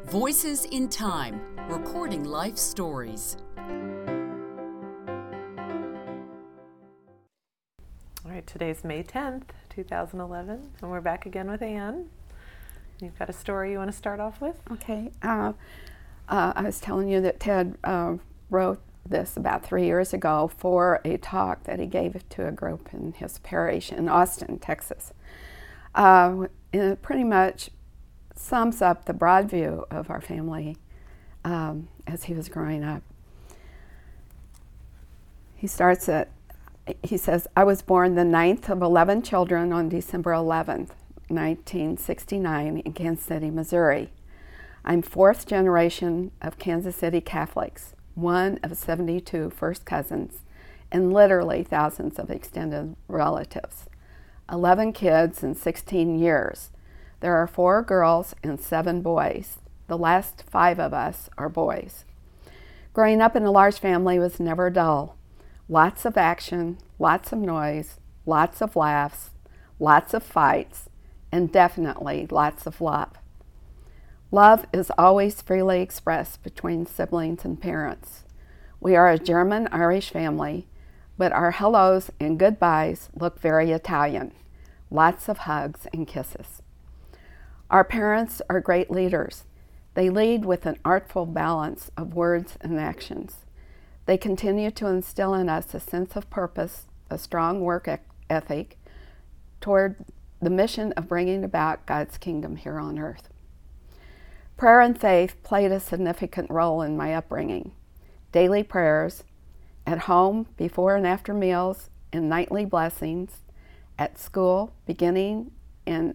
Voices in Time, recording life stories. All right, today's May 10th, 2011, and we're back again with Anne. You've got a story you want to start off with? Okay. I was telling you that Ted wrote this about 3 years ago for a talk that he gave to a group in his parish in Austin, Texas. And it pretty much sums up the broad view of our family as he was growing up. He says, I was born the 9th of 11 children on December 11th, 1969 in Kansas City, Missouri. I'm fourth generation of Kansas City Catholics, one of 72 first cousins, and literally thousands of extended relatives. 11 kids in 16 years. There are 4 girls and 7 boys. The last 5 of us are boys. Growing up in a large family was never dull. Lots of action, lots of noise, lots of laughs, lots of fights, and definitely lots of love. Love is always freely expressed between siblings and parents. We are a German-Irish family, but our hellos and goodbyes look very Italian. Lots of hugs and kisses. Our parents are great leaders. They lead with an artful balance of words and actions. They continue to instill in us a sense of purpose, a strong work ethic toward the mission of bringing about God's kingdom here on earth. Prayer and faith played a significant role in my upbringing. Daily prayers, at home, before and after meals, and nightly blessings, at school, beginning and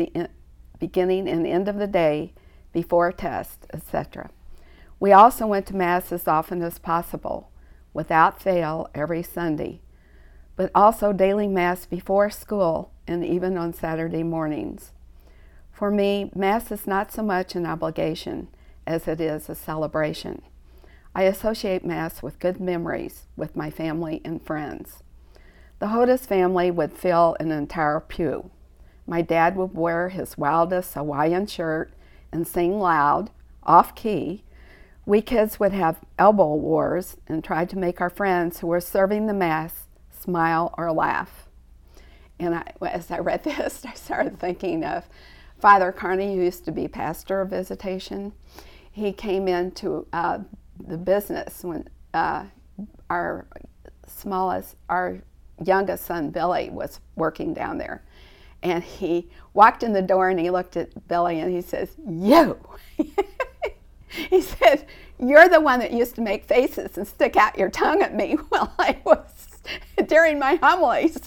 end of the day, before test, etc. We also went to Mass as often as possible, without fail, every Sunday, but also daily Mass before school and even on Saturday mornings. For me, Mass is not so much an obligation as it is a celebration. I associate Mass with good memories with my family and friends. The Hodes family would fill an entire pew. My dad would wear his wildest Hawaiian shirt and sing loud, off-key. We kids would have elbow wars and try to make our friends who were serving the Mass smile or laugh. And as I read this, I started thinking of Father Carney, who used to be pastor of Visitation. He came into the business when our youngest son, Billy, was working down there. And he walked in the door and he looked at Billy and he says, "You." He said, "You're the one that used to make faces and stick out your tongue at me while I was during my homilies."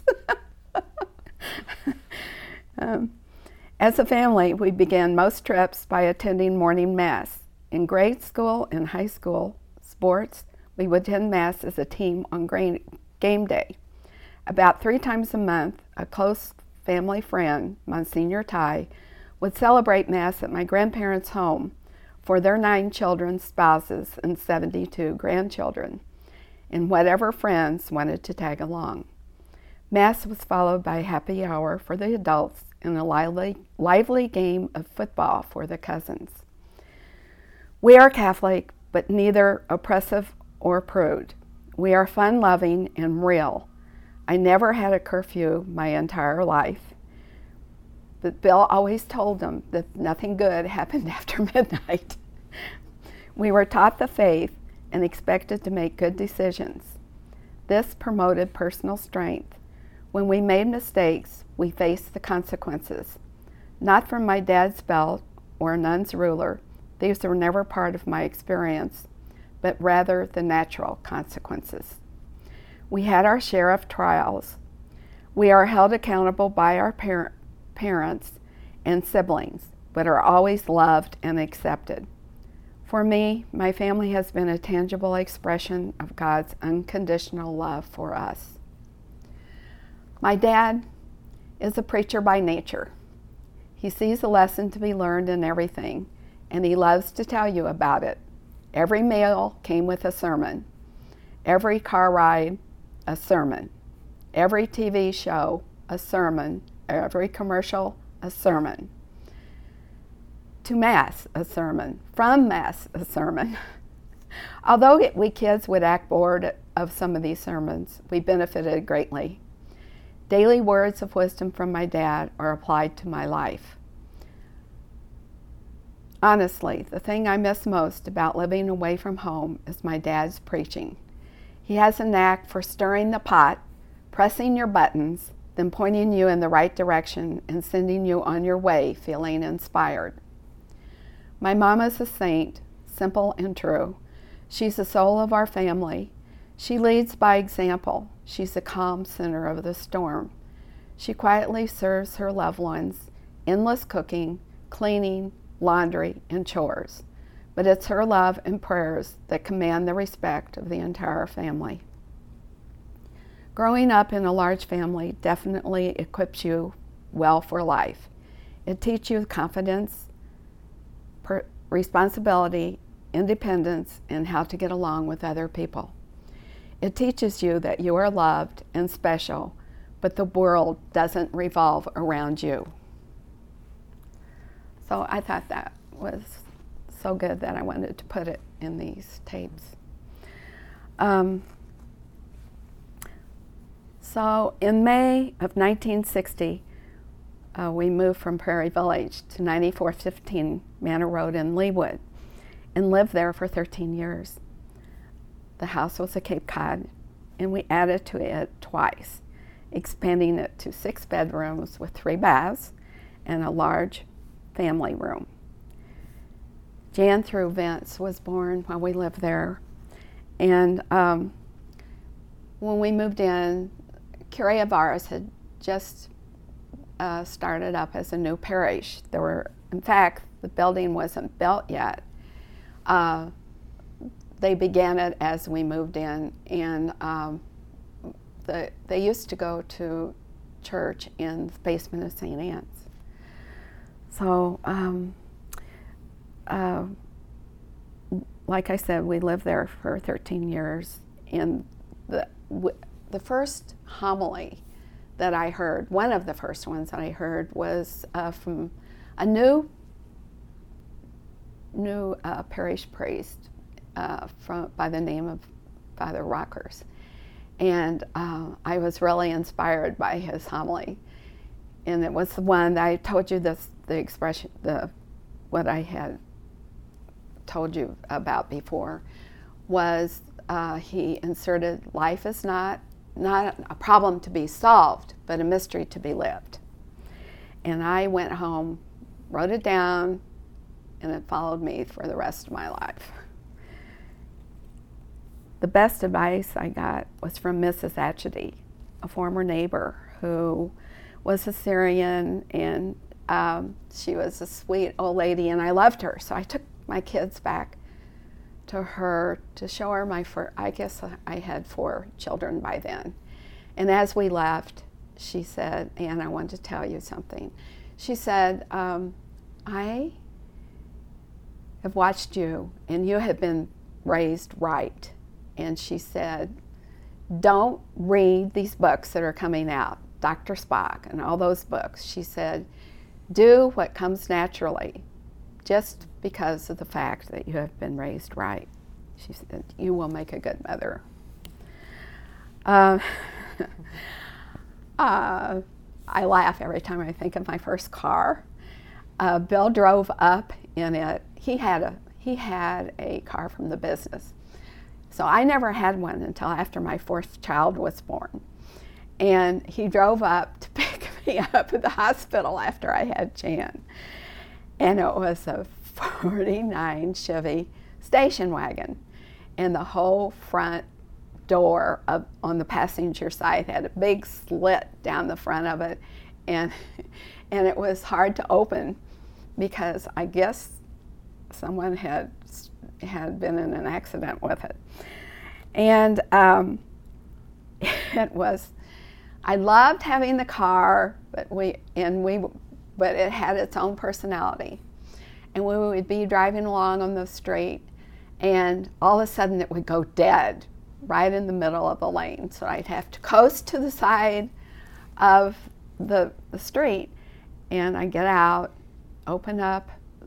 As a family, we began most trips by attending morning Mass. In grade school and high school sports, we would attend Mass as a team on game day. About 3 times a month, a close family friend, Monsignor Ty, would celebrate Mass at my grandparents' home for their 9 children, spouses, and 72 grandchildren, and whatever friends wanted to tag along. Mass was followed by a happy hour for the adults and a lively game of football for the cousins. We are Catholic, but neither oppressive or prude. We are fun-loving and real. I never had a curfew my entire life, but Bill always told them that nothing good happened after midnight. We were taught the faith and expected to make good decisions. This promoted personal strength. When we made mistakes, we faced the consequences. Not from my dad's belt or a nun's ruler. These were never part of my experience, but rather the natural consequences. We had our share of trials. We are held accountable by our parents and siblings, but are always loved and accepted. For me, my family has been a tangible expression of God's unconditional love for us. My dad is a preacher by nature. He sees a lesson to be learned in everything, and he loves to tell you about it. Every meal came with a sermon. Every car ride, a sermon. Every TV show, a sermon. Every commercial, a sermon. to Mass a sermon, from Mass a sermon. Although we kids would act bored of some of these sermons, we benefited greatly. Daily words of wisdom from my dad are applied to my life. Honestly, the thing I miss most about living away from home is my dad's preaching. He has a knack for stirring the pot, pressing your buttons, then pointing you in the right direction and sending you on your way feeling inspired. My mom is a saint, simple and true. She's the soul of our family. She leads by example. She's the calm center of the storm. She quietly serves her loved ones, endless cooking, cleaning, laundry, and chores. But it's her love and prayers that command the respect of the entire family. Growing up in a large family definitely equips you well for life. It teaches you confidence, responsibility, independence, and how to get along with other people. It teaches you that you are loved and special, but the world doesn't revolve around you. So I thought that was so good that I wanted to put it in these tapes. So in May of 1960, we moved from Prairie Village to 9415 Manor Road in Leawood and lived there for 13 years. The house was a Cape Cod, and we added to it twice, expanding it to 6 bedrooms with 3 baths and a large family room. Jan through Vince was born while we lived there, and when we moved in, Curia Vars had just started up as a new parish. There were, in fact, the building wasn't built yet. They began it as we moved in, and they used to go to church in the basement of St. Anne's. So, like I said, we lived there for 13 years, and the first homily that I heard, one of the first ones that I heard, was from a new parish priest by the name of Father Rockers. And I was really inspired by his homily. And it was the one that I told you the expression, what I had told you about before, was he inserted, life is not a problem to be solved, but a mystery to be lived. And I went home, wrote it down, and it followed me for the rest of my life. The best advice I got was from Mrs. Atchity, a former neighbor who was a Syrian, and she was a sweet old lady, and I loved her. So I took my kids back to her to show her I guess I had 4 children by then. And as we left, she said, "Ann, I want to tell you something." She said, "I have watched you, and you have been raised right." And she said, "Don't read these books that are coming out, Dr. Spock and all those books." She said, "Do what comes naturally, just because of the fact that you have been raised right." She said, "You will make a good mother." I laugh every time I think of my first car. Bill drove up in it. He had a car from the business. So I never had one until after my 4th child was born. And he drove up to pick me up at the hospital after I had Jan. And it was a 49 Chevy station wagon. And the whole front door on the passenger side had a big slit down the front of it. And it was hard to open because I guess someone had been in an accident with it. And I loved having the car, but it had its own personality. And we would be driving along on the street, and all of a sudden it would go dead right in the middle of the lane. So I'd have to coast to the side of the street, and I'd get out, open up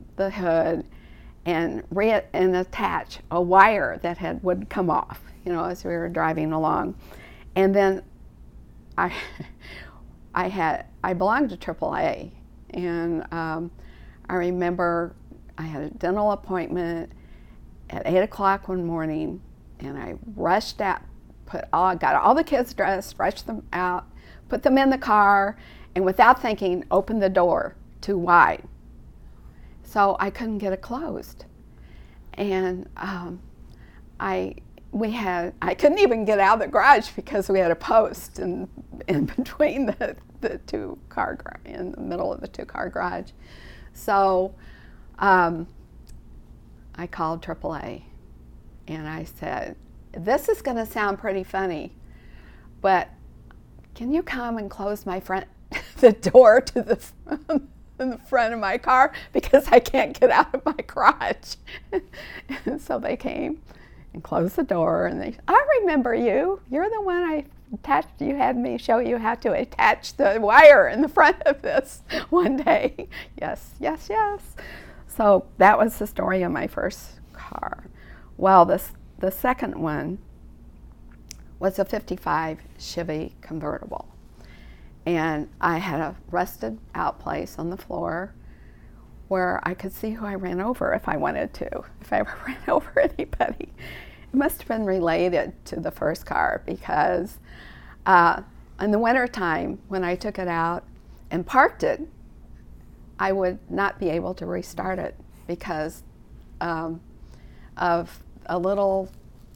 the hood and attach a wire that would come off, as we were driving along. And then I belonged to AAA, and I remember I had a dental appointment at 8 o'clock one morning, and I rushed out, got all the kids dressed, rushed them out, put them in the car, and without thinking, opened the door too wide. So I couldn't get it closed. And I couldn't even get out of the garage because we had a post in between the two car in the middle of the 2-car garage. So I called AAA and I said, "This is going to sound pretty funny, but can you come and close the door to the front of my car because I can't get out of my garage?" And so they came and closed the door, and "I remember you. You're the one I attached. You had me show you how to attach the wire in the front of this one day." Yes, yes, yes. So that was the story of my first car. Well, the second one was a 55 Chevy convertible. And I had a rusted out place on the floor where I could see who I ran over if I wanted to, if I ever ran over anybody. It must have been related to the first car because in the wintertime, when I took it out and parked it, I would not be able to restart it because of a little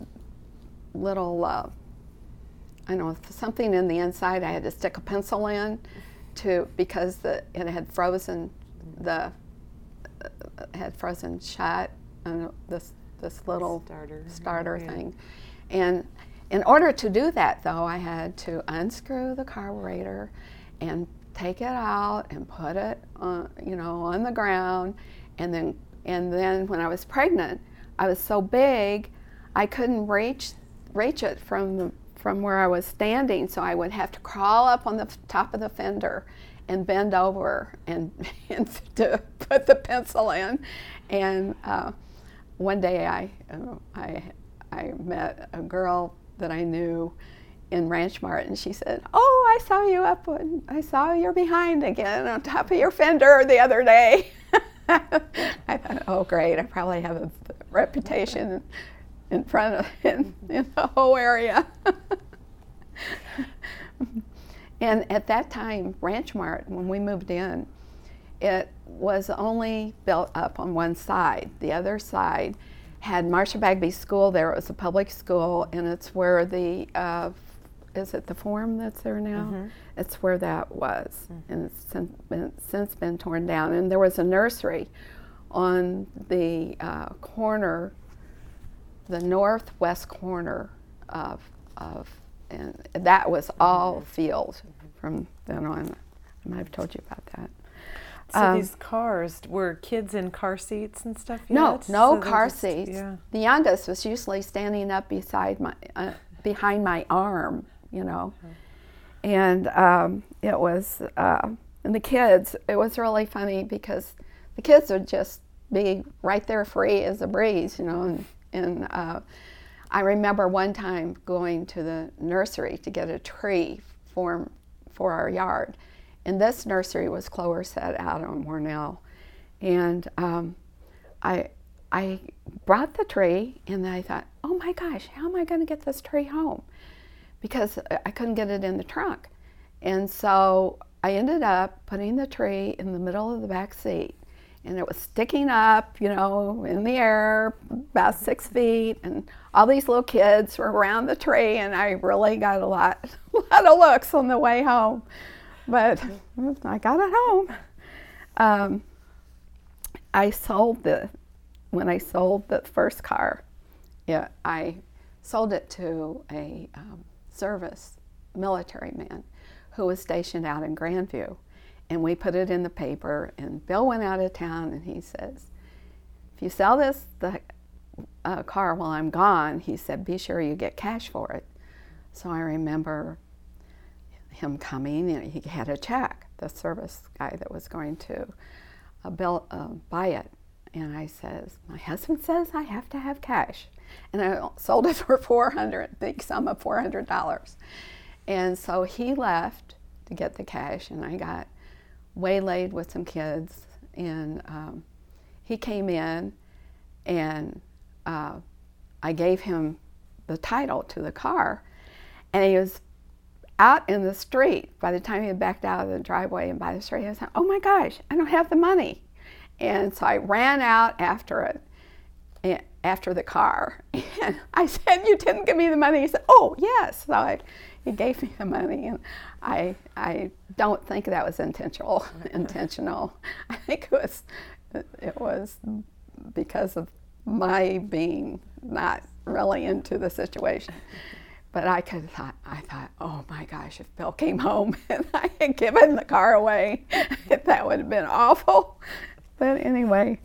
I don't know, something in the inside I had to stick a pencil in because it had frozen shut, and this little starter thing. And in order to do that, though, I had to unscrew the carburetor and take it out and put it on the ground. And then when I was pregnant, I was so big I couldn't reach it from where I was standing, so I would have to crawl up on the top of the fender and bend over and to put the pencil in. And one day I met a girl that I knew in Ranch Mart, and she said, "Oh, I saw you're behind again on top of your fender the other day." I thought, "Oh, great! I probably have a reputation in the whole area." And at that time, Ranch Mart, when we moved in, it was only built up on one side. The other side had Marcia Bagby School there. It was a public school, and it's where is it the Forum that's there now? Mm-hmm. It's where that was, mm-hmm. And it's since been torn down. And there was a nursery on the corner, the northwest corner and that was all field from then on. I might have told you about that. So these cars, were kids in car seats and stuff yet? No so car seats. Yeah. The youngest was usually standing up behind my arm, Mm-hmm. And it was, and the kids, it was really funny because the kids would just be right there free as a breeze, and I remember one time going to the nursery to get a tree for our yard. And this nursery was Cloverset out on Warnell. And I brought the tree, and I thought, "Oh my gosh, how am I going to get this tree home?" Because I couldn't get it in the trunk. And so I ended up putting the tree in the middle of the back seat. And it was sticking up, in the air, about 6 feet, and all these little kids were around the tree, and I really got a lot of looks on the way home. But I got it home. When I sold the first car, I sold it to a service military man who was stationed out in Grandview. And we put it in the paper, and Bill went out of town, and he says, "If you sell the car while I'm gone," he said, "be sure you get cash for it." So I remember him coming, and he had a check, the service guy that was going to buy it. And I says, my husband says I have to have cash. And I sold it for $400, big sum of $400. And so he left to get the cash, and I got waylaid with some kids. And he came in, and I gave him the title to the car. And he was out in the street. By the time he had backed out of the driveway and by the street, I was like, oh my gosh, I don't have the money. And so I ran out after it, after the car. And I said, you didn't give me the money. He said, oh, yes. So he gave me the money. And I don't think that was intentional. I think it was because of my being not really into the situation. But I thought, oh my gosh, if Bill came home and I had given the car away, that would have been awful. But anyway,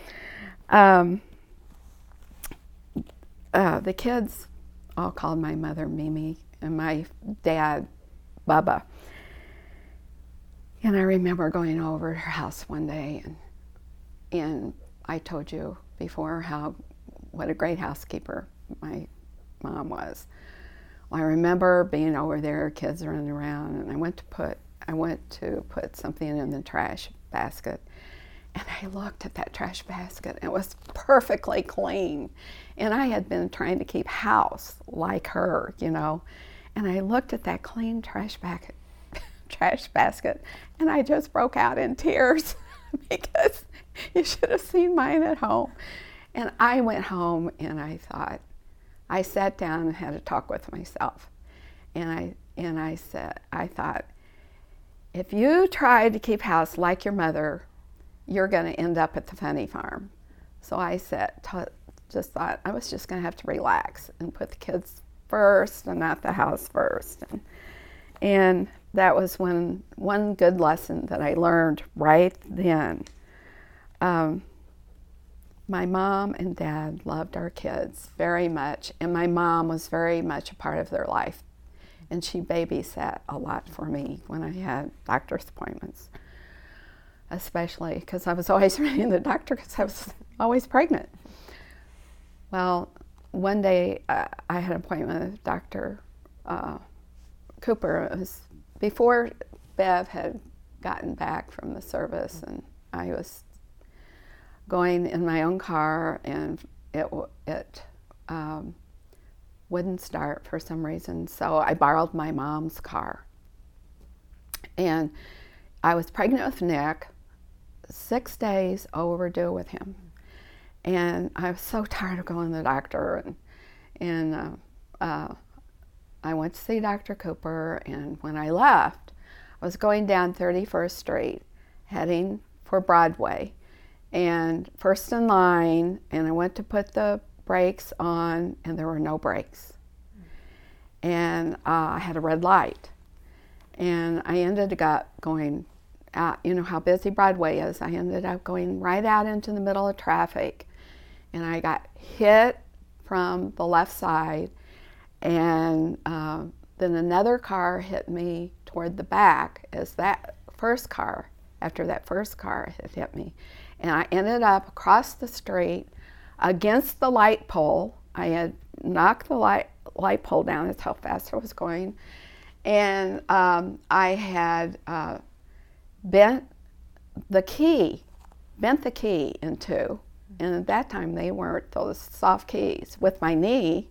the kids all called my mother Mimi and my dad Bubba. And I remember going over to her house one day, and I told you before what a great housekeeper my mom was. Well, I remember being over there, kids running around, and I went to put something in the trash basket. And I looked at that trash basket, and it was perfectly clean. And I had been trying to keep house like her, you know. And I looked at that clean trash basket, and I just broke out in tears because you should have seen mine at home. And I went home, and I sat down and had a talk with myself. And I thought, if you try to keep house like your mother, you're going to end up at the funny farm. So I just thought I was just going to have to relax and put the kids first and not the house first. And that was one good lesson that I learned right then. My mom and dad loved our kids very much, and my mom was very much a part of their life. And she babysat a lot for me when I had doctor's appointments, especially because I was always running the doctor because I was always pregnant. Well, one day I had an appointment with Dr. Cooper. It was before Bev had gotten back from the service, and I was going in my own car, and it wouldn't start for some reason, so I borrowed my mom's car. And I was pregnant with Nick, 6 days overdue with him. And I was so tired of going to the doctor, and I went to see Dr. Cooper, and when I left, I was going down 31st Street, heading for Broadway, and first in line, and I went to put the brakes on, and there were no brakes. And I had a red light, and I ended up going out. You know how busy Broadway is. I ended up going right out into the middle of traffic, and I got hit from the left side, and then another car hit me toward the back as that first car, after that first car had hit me. And I ended up across the street against the light pole. I had knocked the light pole down. That's how fast I was going. And I had bent the key in two. And at that time, they weren't those soft keys. With my knee,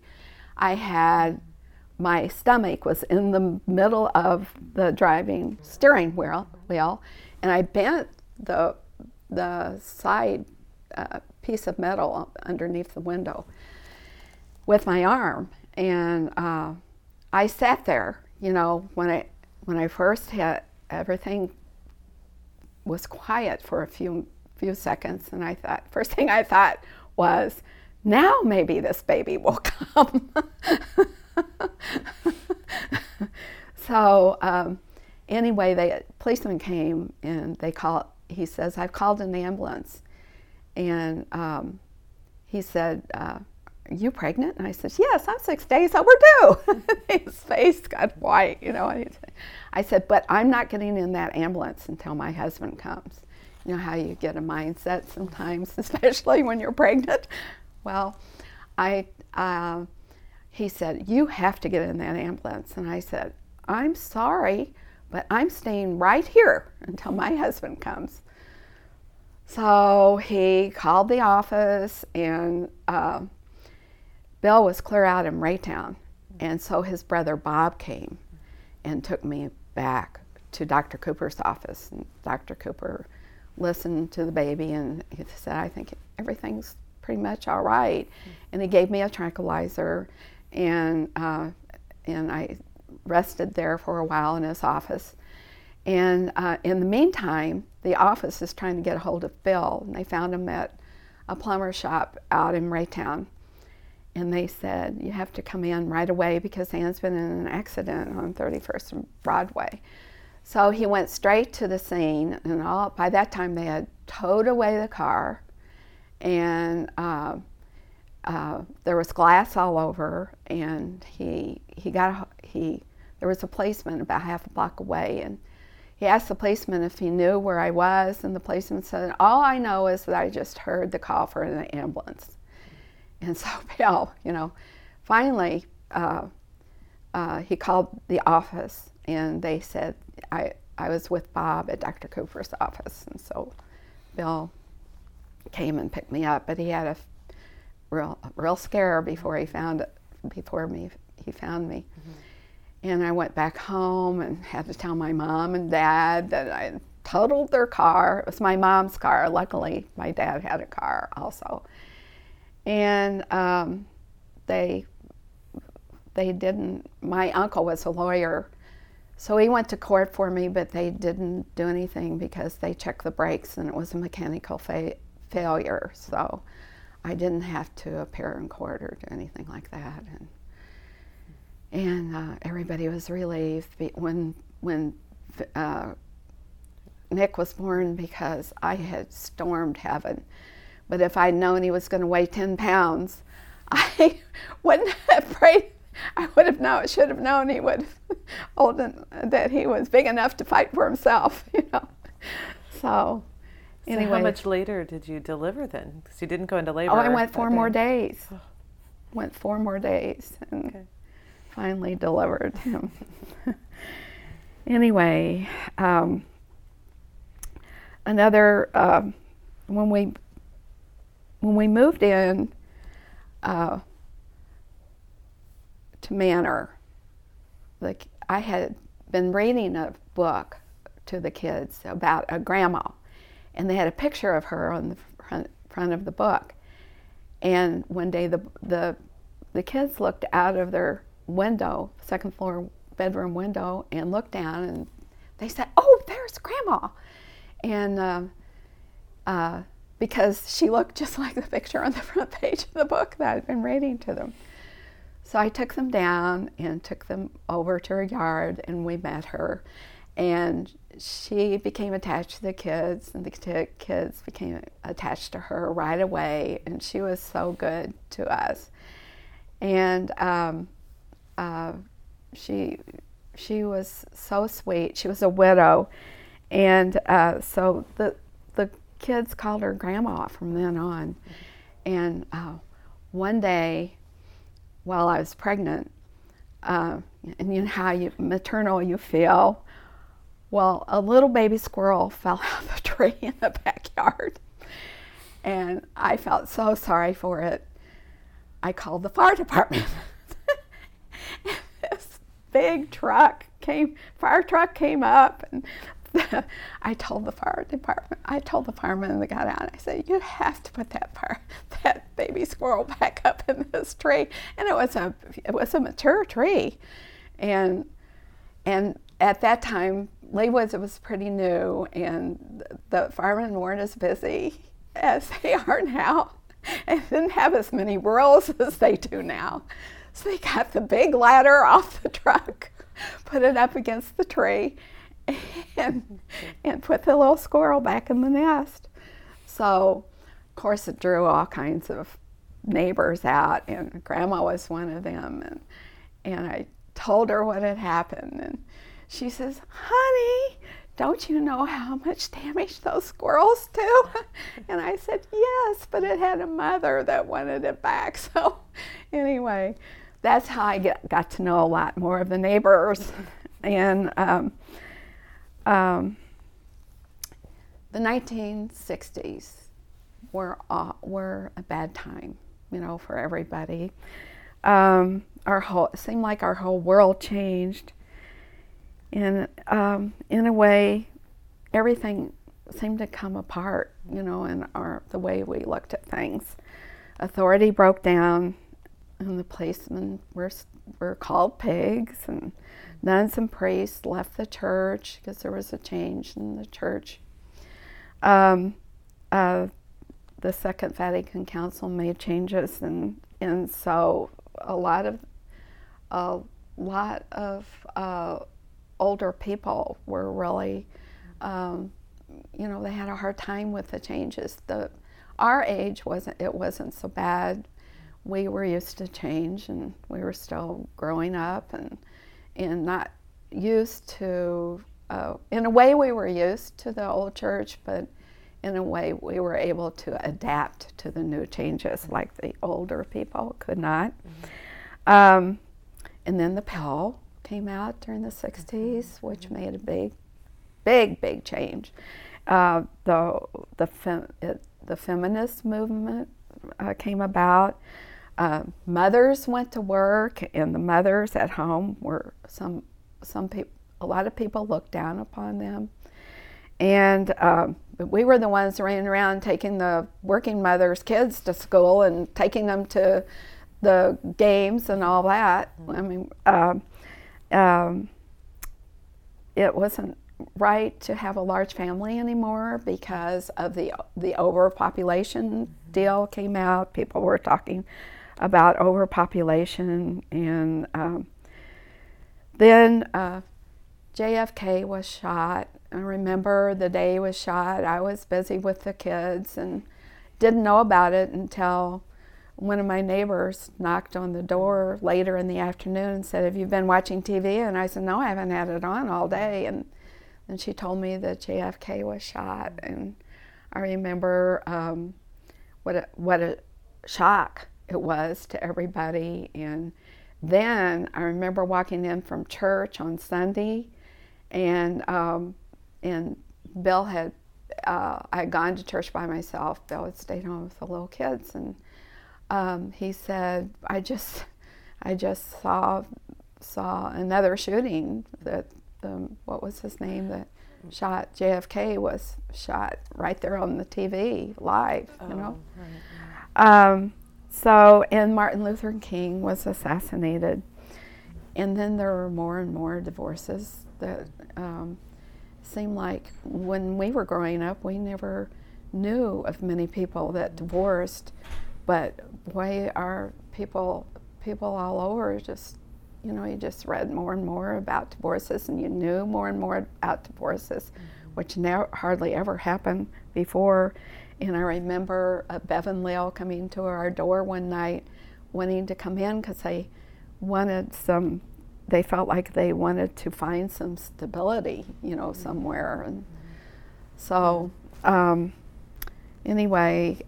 my stomach was in the middle of the driving steering wheel, and I bent the side piece of metal underneath the window with my arm. And I sat there, you know, when I first hit, everything was quiet for a few seconds, and first thing I thought was, now maybe this baby will come. So anyway, the policeman came, and he says, I've called an ambulance. And he said, are you pregnant? And I said, yes, I'm 6 days overdue. His face got white, you know. I said, but I'm not getting in that ambulance until my husband comes. You know how you get a mindset sometimes, especially when you're pregnant? Well, he said, you have to get in that ambulance. And I said, I'm sorry, but I'm staying right here until my husband comes. So he called the office, and Bill was clear out in Raytown. And so his brother Bob came and took me back to Dr. Cooper's office. And Dr. Cooper listened to the baby, and he said, I think everything's pretty much all right. And he gave me a tranquilizer, and I rested there for a while in his office. And in the meantime, the office is trying to get a hold of Bill, and they found him at a plumber shop out in Raytown. And they said, you have to come in right away because Ann's been in an accident on 31st and Broadway. So he went straight to the scene, and by that time they had towed away the car, and there was glass all over, and there was a policeman about half a block away, and he asked the policeman if he knew where I was, and the policeman said, all I know is that I just heard the call for an ambulance. And so Bill, finally he called the office, and they said I was with Bob at Dr. Cooper's office. And so Bill came and picked me up, but he had a real scare before he found me. Mm-hmm. And I went back home and had to tell my mom and dad that I had totaled their car. It was my mom's car. Luckily, my dad had a car also. And they didn't, my uncle was a lawyer, so he went to court for me, but they didn't do anything because they checked the brakes and it was a mechanical failure. So I didn't have to appear in court or do anything like that. And everybody was relieved when Nick was born, because I had stormed heaven. But if I'd known he was going to weigh 10 pounds, I wouldn't have prayed. I should have known he would that he was big enough to fight for himself, So anyway. So how much later did you deliver then? Because you didn't go into labor. Oh, I went 4 more days. Went 4 more days and finally delivered him. Anyway, when we moved in to Manor, I had been reading a book to the kids about a grandma, and they had a picture of her on the front of the book. And one day the kids looked out of their window, second floor bedroom window, and looked down, and they said, "Oh, there's Grandma," and because she looked just like the picture on the front page of the book that I'd been reading to them. So I took them down and took them over to her yard, and we met her. And she became attached to the kids, and the kids became attached to her right away, and she was so good to us. And she was so sweet. She was a widow, and so the kids called her Grandma from then on. And one day, while I was pregnant, and you know how maternal you feel, well, a little baby squirrel fell out of the tree in the backyard, and I felt so sorry for it. I called the fire department. This big fire truck came up, and I told the fireman and the guy down, I said, "You have to put that baby squirrel back up in this tree." And it was a mature tree, and at that time, Leewoods was pretty new, and the firemen weren't as busy as they are now, and didn't have as many rules as they do now. So they got the big ladder off the truck, put it up against the tree, and put the little squirrel back in the nest. So, of course, it drew all kinds of neighbors out, and Grandma was one of them. And I told her what had happened, and she says, "Honey, don't you know how much damage those squirrels do? And I said, yes, but it had a mother that wanted it back. So anyway, that's how I got to know a lot more of the neighbors. And the 1960s were a bad time, for everybody. It seemed like our whole world changed. And in a way, everything seemed to come apart, in the way we looked at things. Authority broke down, and the policemen were called pigs, and nuns and priests left the church because there was a change in the church. The Second Vatican Council made changes, and so a lot of older people were really, they had a hard time with the changes. Our age wasn't so bad. We were used to change, and we were still growing up, and not used to. In a way, we were used to the old church, but in a way, we were able to adapt to the new changes, like the older people could not. And then the pill came out during the 60s, which made a big change. The feminist movement came about. Mothers went to work, and the mothers at home were a lot of people looked down upon them. And we were the ones running around taking the working mothers' kids to school and taking them to the games and all that. I mean, it wasn't right to have a large family anymore because of the overpopulation deal came out. People were talking about overpopulation, and then JFK was shot. I remember the day he was shot. I was busy with the kids and didn't know about it until one of my neighbors knocked on the door later in the afternoon and said, "Have you been watching TV?" And I said, "No, I haven't had it on all day." And then she told me that JFK was shot. And I remember what a shock it was to everybody. And then I remember walking in from church on Sunday, and Bill had, I had gone to church by myself. Bill had stayed home with the little kids, and he said, I just saw another shooting. That what was his name that shot JFK was shot right there on the TV live. Right. So, and Martin Luther King was assassinated, and then there were more and more divorces that seemed like when we were growing up, we never knew of many people that divorced. But boy, our people all over just, you just read more and more about divorces, and you knew more and more about divorces, which hardly ever happened before. And I remember Bevan Leal coming to our door one night, wanting to come in because they felt like they wanted to find some stability, somewhere. And so, anyway,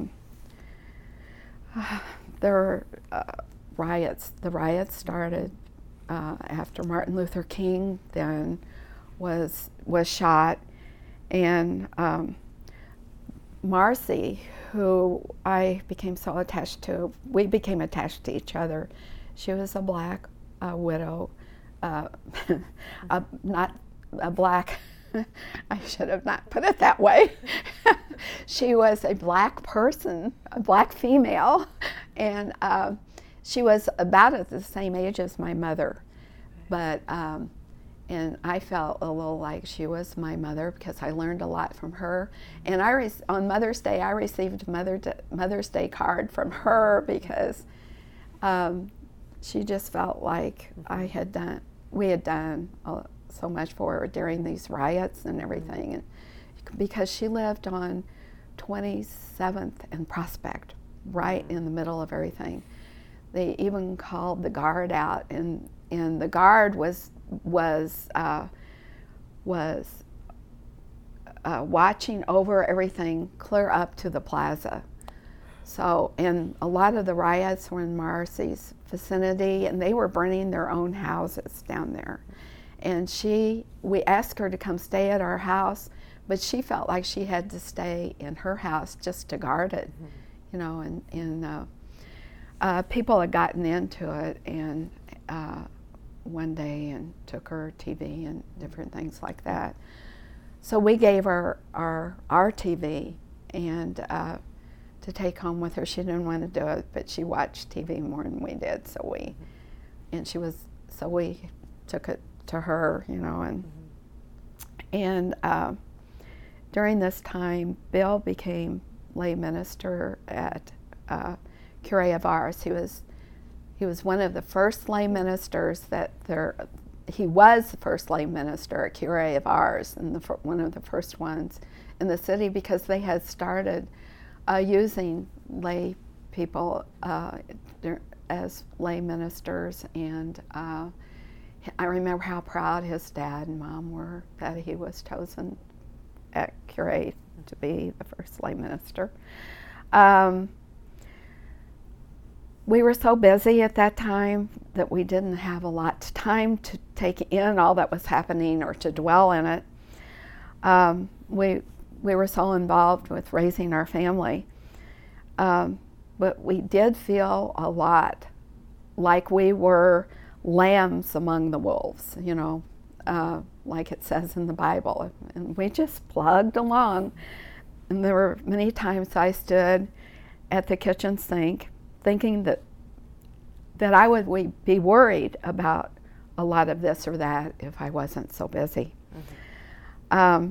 there were riots. The riots started after Martin Luther King then was shot, and Marcy, who I became so attached to, we became attached to each other. She was a black widow, not a black, I should have not put it that way. She was a black person, a black female, and she was about at the same age as my mother, but and I felt a little like she was my mother because I learned a lot from her. And on Mother's Day, I received a Mother's Day card from her because she just felt like we had done so much for her during these riots and everything. And because she lived on 27th and Prospect, right in the middle of everything. They even called the guard out, and the guard was watching over everything clear up to the plaza. So, and a lot of the riots were in Marcy's vicinity, and they were burning their own houses down there. And we asked her to come stay at our house, but she felt like she had to stay in her house just to guard it, you know, and people had gotten into it, and one day, and took her TV and different things like that. So we gave her our TV and to take home with her. She didn't want to do it, but she watched TV more than we did. So we took it to her, you know, and during this time, Bill became lay minister at Cure of Ars. He was one of the first lay ministers he was the first lay minister at Cure of Ars, and one of the first ones in the city, because they had started using lay people as lay ministers. And I remember how proud his dad and mom were that he was chosen at Cure to be the first lay minister. We were so busy at that time that we didn't have a lot of time to take in all that was happening or to dwell in it. We were so involved with raising our family. But we did feel a lot like we were lambs among the wolves, you know, like it says in the Bible. And we just plugged along. And there were many times I stood at the kitchen sink thinking that I would be worried about a lot of this or that if I wasn't so busy. I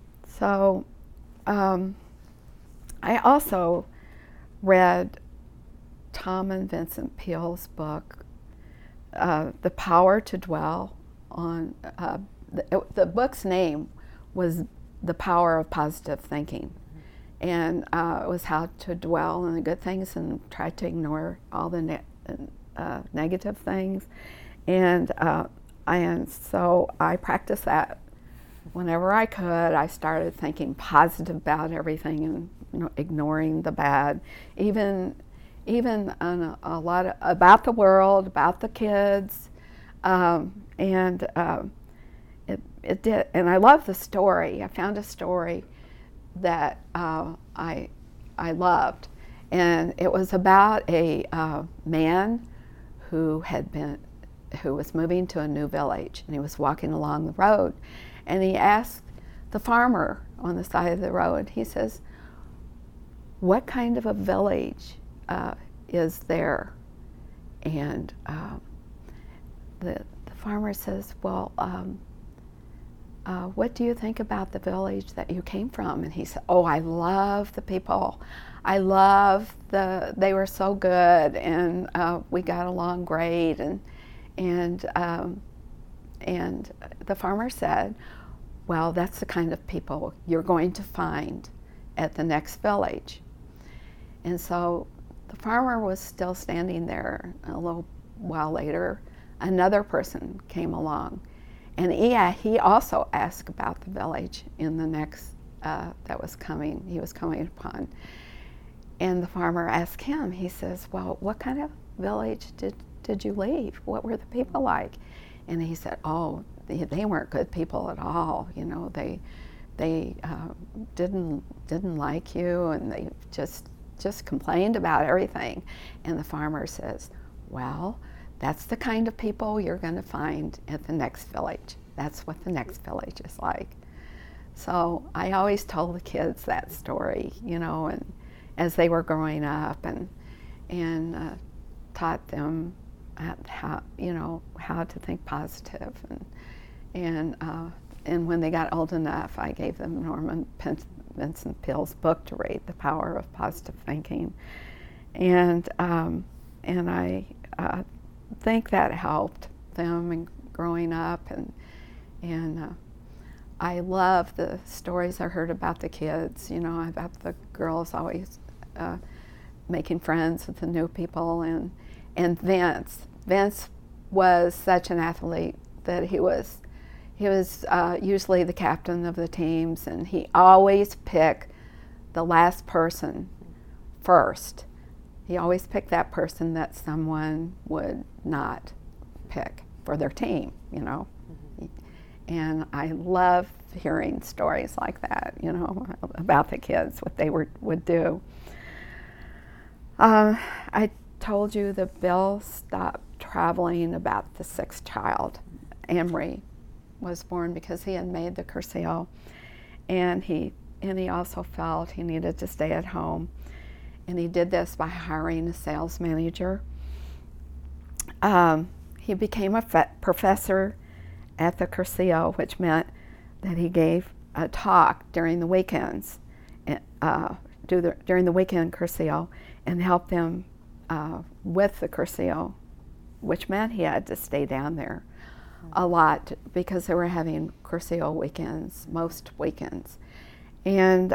also read Tom and Vincent Peale's book, The Power to Dwell on, the book's name was The Power of Positive Thinking. And it was how to dwell on the good things and try to ignore all the negative things. And so I practiced that whenever I could. I started thinking positive about everything and, you know, ignoring the bad, even on a lot about the world, about the kids, it did. And I love the story. I found a story that I loved, and it was about a man who was moving to a new village, and he was walking along the road, and he asked the farmer on the side of the road, he says, "What kind of a village is there?" And the farmer says, "Well, what do you think about the village that you came from?" And he said, "Oh, I love the people. I love they were so good, and we got along great." And the farmer said, "Well, that's the kind of people you're going to find at the next village." And so the farmer was still standing there. A little while later, another person came along. And he also asked about the village in the next he was coming upon. And the farmer asked him, he says, "Well, what kind of village did you leave? What were the people like?" And he said, "Oh, they weren't good people at all. You know, they didn't like you, and they just complained about everything." And the farmer says, "Well, that's the kind of people you're going to find at the next village. That's what the next village is like." So I always told the kids that story, you know, and as they were growing up, and taught them how to think positive, and when they got old enough, I gave them Norman Vincent Peale's book to read, The Power of Positive Thinking, and I think that helped them in growing up, and I love the stories I heard about the kids, you know, about the girls always making friends with the new people, and Vince was such an athlete that he was He was usually the captain of the teams, and he always picked the last person first. He always picked that person that someone would not pick for their team, you know. And I love hearing stories like that, you know, about the kids, what they would do. I told you that Bill stopped traveling about the sixth child. Emery was born because he had made the Cursillo, and he also felt he needed to stay at home. And he did this by hiring a sales manager. He became a professor at the Cursillo, which meant that he gave a talk during the weekends, during the weekend Cursillo, and helped them with the Cursillo, which meant he had to stay down there a lot because they were having Cursillo weekends, most weekends. And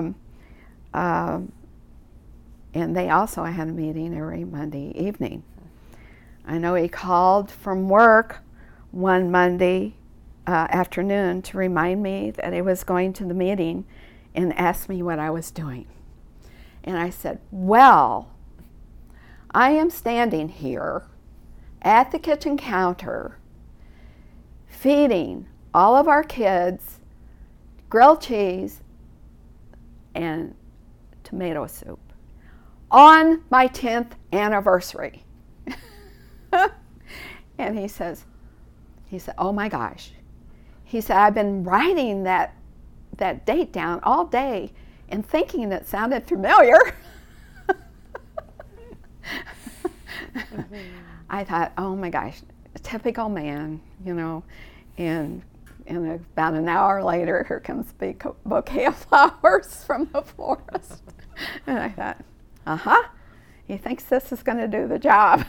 they also had a meeting every Monday evening. I know he called from work one Monday afternoon to remind me that he was going to the meeting and asked me what I was doing. And I said, well, I am standing here at the kitchen counter feeding all of our kids grilled cheese and tomato soup on my 10th anniversary. And he said, oh my gosh. He said, I've been writing that date down all day and thinking it sounded familiar. I thought, oh my gosh, a typical man, you know, and about an hour later, here comes a big bouquet of flowers from the florist. And I thought, he thinks this is going to do the job.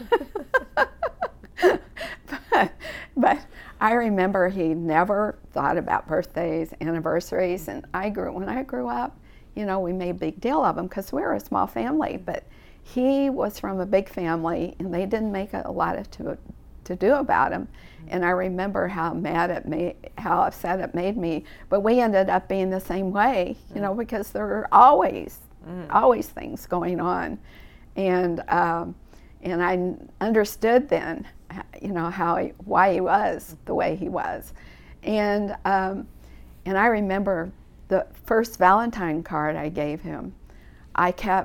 but I remember he never thought about birthdays, anniversaries, and when I grew up, you know, we made a big deal of them because we were a small family, but he was from a big family, and they didn't make a lot to do about him. And I remember how upset it made me, but we ended up being the same way, you know, because there were always things going on. And I understood then, you know, why he was the way he was. And I remember the first Valentine card I gave him, gave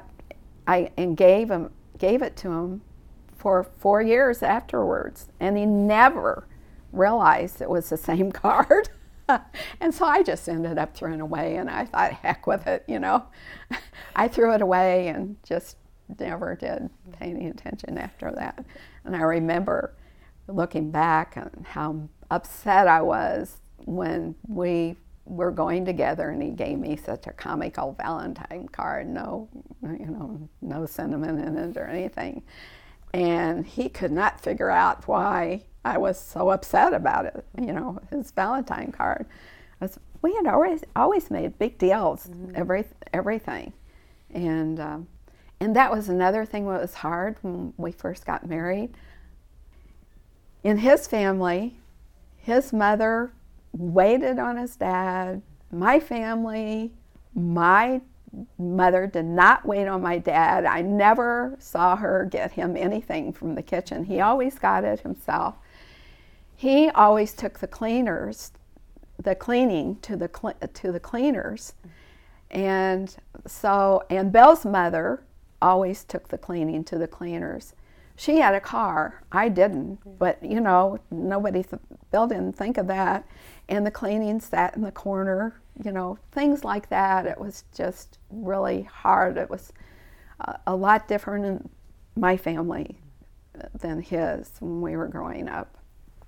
it to him for 4 years afterwards, and he never realized it was the same card. And so I just ended up throwing it away, and I thought, heck with it, you know. I threw it away and just never did pay any attention after that. And I remember looking back on how upset I was when we were going together and he gave me such a comical Valentine card, no sentiment in it or anything. And he could not figure out why I was so upset about it, you know, his Valentine card. We had always made big deals, everything. And that was another thing that was hard when we first got married. In his family, his mother waited on his dad. My family, my mother did not wait on my dad. I never saw her get him anything from the kitchen. He always got it himself. He always took the cleaning to the cleaners. And Bill's mother always took the cleaning to the cleaners. She had a car. I didn't, but you know, Bill didn't think of that. And the cleaning sat in the corner, you know, things like that. It was just really hard. It was a lot different in my family than his when we were growing up.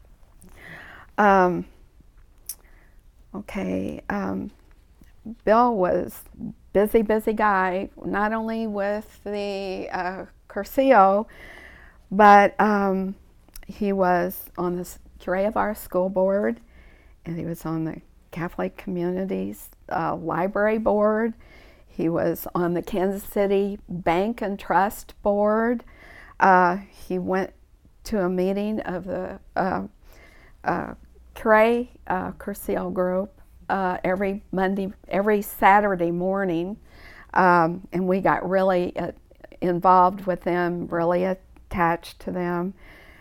Bill was busy guy, not only with the Cursillo, but he was on the curé of our school board, and he was on the Catholic Communities Library Board. He was on the Kansas City Bank and Trust Board. He went to a meeting of the Cray Curcio group every Saturday morning, and we got really involved with them, really attached to them.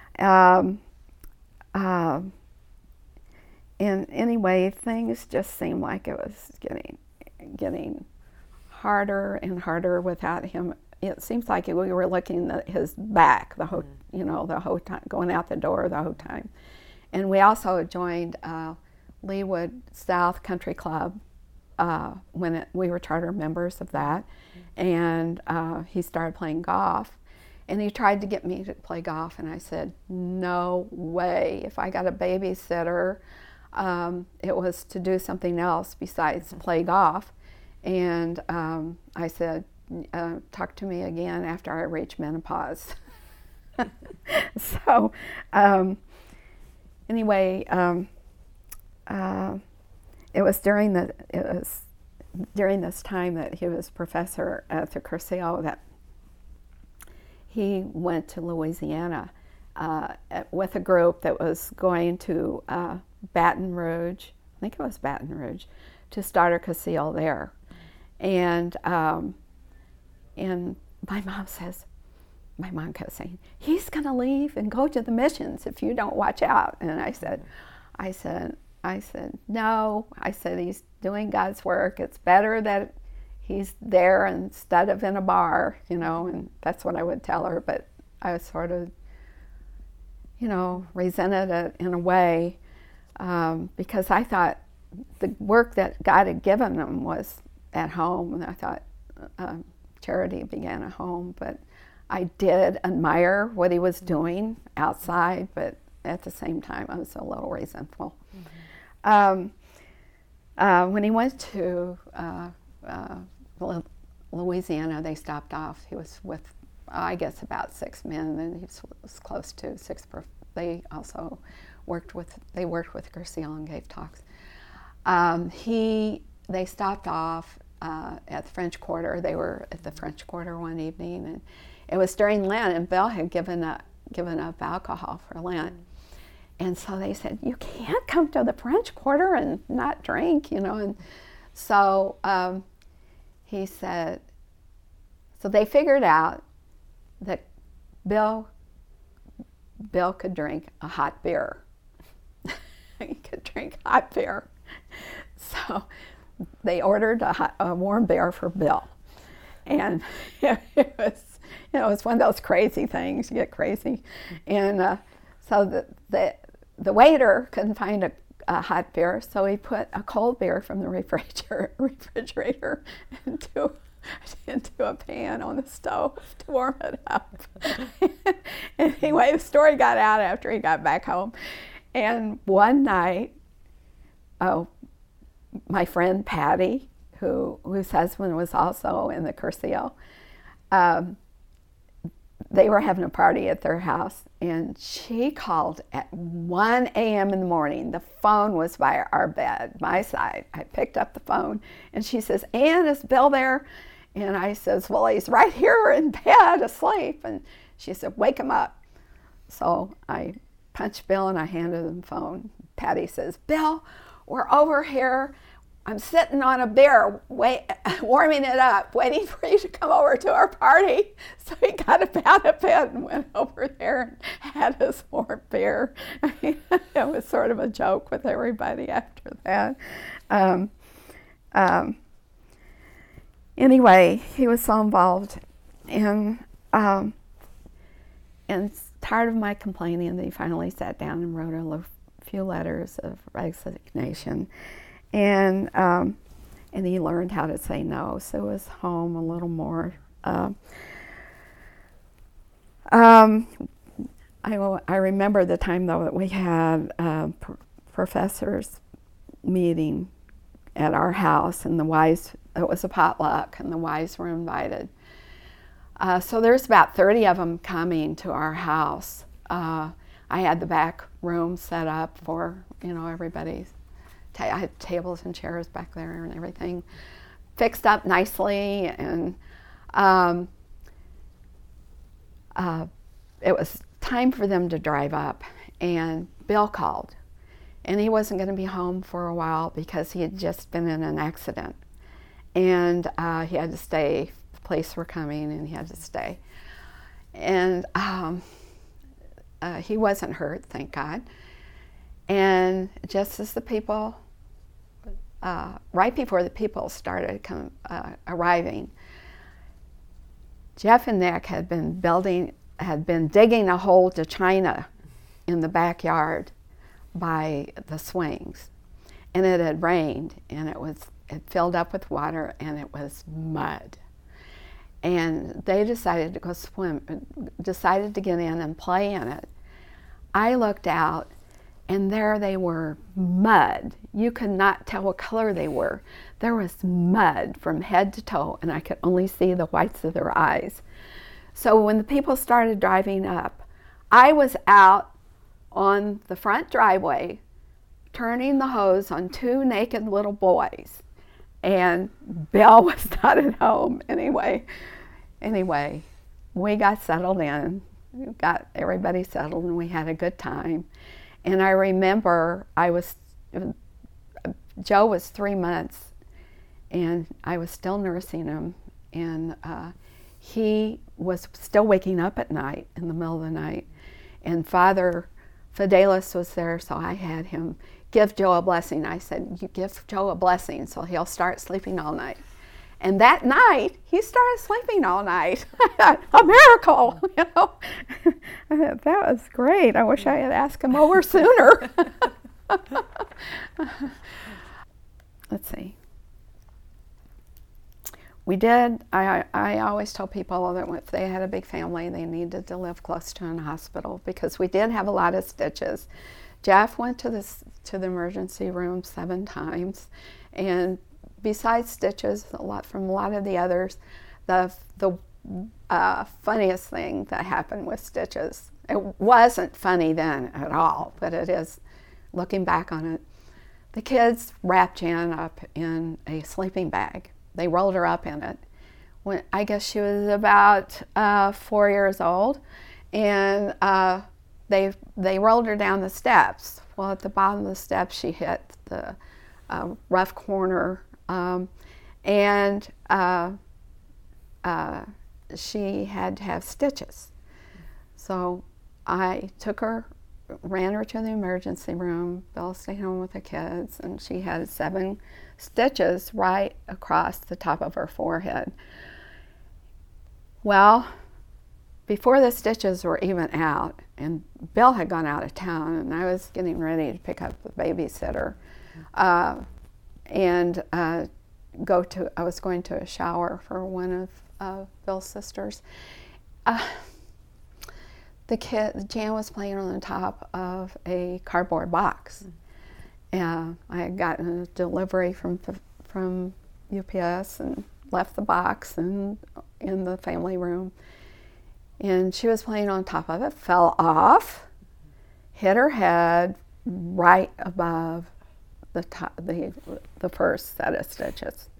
And anyway, things just seemed like it was getting harder and harder without him. It seems like we were looking at his back the whole time, going out the door the whole time. And we also joined Leawood South Country Club when we were charter members of that. And he started playing golf. And he tried to get me to play golf, and I said, no way. If I got a babysitter, it was to do something else besides play golf. And I said, talk to me again after I reach menopause. So anyway, it was during this time that he was professor at the Curcio that he went to Louisiana with a group that was going to Baton Rouge, I think it was Baton Rouge, to start a Curcio there. And my mom kept saying, he's going to leave and go to the missions if you don't watch out. And I said, no. I said, he's doing God's work. It's better that he's there instead of in a bar, and that's what I would tell her. But I was sort of, resented it in a way because I thought the work that God had given him was at home, and I thought charity began at home. But I did admire what he was doing outside, but at the same time, I was a little resentful. Mm-hmm. When he went to Louisiana, they stopped off. He was with, I guess, about 6 men, and he was close to 6. They also worked with Curcio and gave talks. They stopped off at the French Quarter. They were at the French Quarter one evening, and it was during Lent, and Bill had given up alcohol for Lent. And so they said, you can't come to the French Quarter and not drink, And so he said, so they figured out that Bill could drink a hot beer. He could drink hot beer. So they ordered a warm beer for Bill. And it was one of those crazy things. You get crazy. And so the waiter couldn't find a hot beer, so he put a cold beer from the refrigerator into a pan on the stove to warm it up. Anyway, the story got out after he got back home. And one night, my friend Patty, whose husband was also in the Curcio, they were having a party at their house, and she called at 1 a.m. in the morning. The phone was by our bed, my side. I picked up the phone, and she says, Ann, is Bill there? And I says, well, he's right here in bed asleep. And she said, wake him up. So I punched Bill, and I handed him the phone. Patty says, Bill, we're over here. I'm sitting on a beer, warming it up, waiting for you to come over to our party. So he got up out of bed and went over there and had his warm beer. It was sort of a joke with everybody after that. Anyway, he was so involved, and tired of my complaining, and he finally sat down and wrote a few letters of resignation. And he learned how to say no, so he was home a little more. I remember the time, though, that we had a professors meeting at our house, and it was a potluck, and the wives were invited. So there's about 30 of them coming to our house. I had the back room set up for, everybody. I had tables and chairs back there and everything fixed up nicely, and it was time for them to drive up, and Bill called, and he wasn't going to be home for a while because he had just been in an accident, and he had to stay. The police were coming, and he had to stay. And he wasn't hurt, thank God. And just as the people, right before the people started arriving, Jeff and Nick had been digging a hole to China in the backyard by the swings. And it had rained, and it filled up with water, and it was mud. And they decided to go decided to get in and play in it. I looked out, and there they were, mud. You could not tell what color they were. There was mud from head to toe, and I could only see the whites of their eyes. So when the people started driving up, I was out on the front driveway turning the hose on two naked little boys. And Bill was not at home anyway. Anyway, we got settled in, got everybody settled, and we had a good time. And I remember Joe was 3 months, and I was still nursing him, and he was still waking up at night, in the middle of the night. And Father Fidelis was there, so I had him give Joe a blessing. I said, you give Joe a blessing so he'll start sleeping all night. And that night, he started sleeping all night. A miracle, you know. I thought, that was great. I wish I had asked him over sooner. Let's see. We did, I always tell people that if they had a big family, they needed to live close to a hospital, because we did have a lot of stitches. Jeff went to the emergency room 7 times, and besides stitches, from a lot of the others, the funniest thing that happened with stitches, it wasn't funny then at all, but it is looking back on it. The kids wrapped Jan up in a sleeping bag. They rolled her up in it. I guess she was about 4 years old, and they rolled her down the steps. Well, at the bottom of the steps, she hit the rough corner, and she had to have stitches. So I took her, ran her to the emergency room. Bill stayed home with the kids, and she had 7 stitches right across the top of her forehead. Well, before the stitches were even out, and Bill had gone out of town, and I was getting ready to pick up the babysitter, and I was going to a shower for one of Bill's sisters. Jan was playing on the top of a cardboard box. I had gotten a delivery from UPS and left the box in the family room. And she was playing on top of it, fell off, hit her head right above the first set of stitches.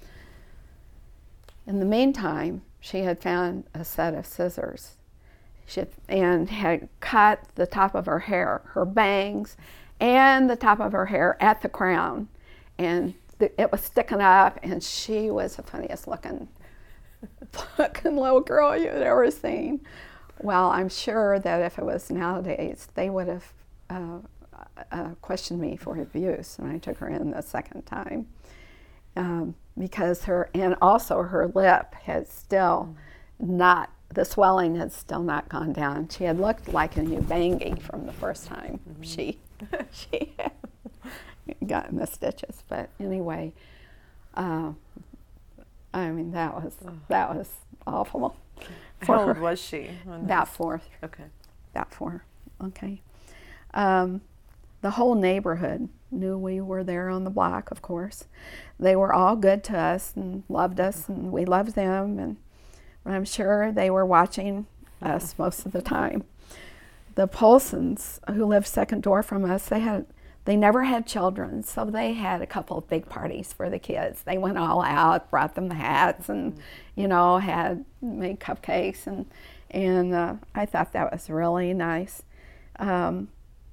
In the meantime, she had found a set of scissors and had cut the top of her hair, her bangs, and the top of her hair at the crown. And it was sticking up, and she was the funniest looking little girl you'd ever seen. Well, I'm sure that if it was nowadays, they would have questioned me for abuse, and I took her in the second time. Because her lip had still not, the swelling had still not gone down. She had looked like a new bangy from the first time she had gotten the stitches. But anyway, I mean, that was awful. How old was she? About 4. Okay. About 4. Okay. The whole neighborhood knew we were there on the block, of course. They were all good to us and loved us, and we loved them, and I'm sure they were watching us most of the time. The Polsons, who lived second door from us, they never had children, so they had a couple of big parties for the kids. They went all out, brought them the hats, and had made cupcakes, and I thought that was really nice.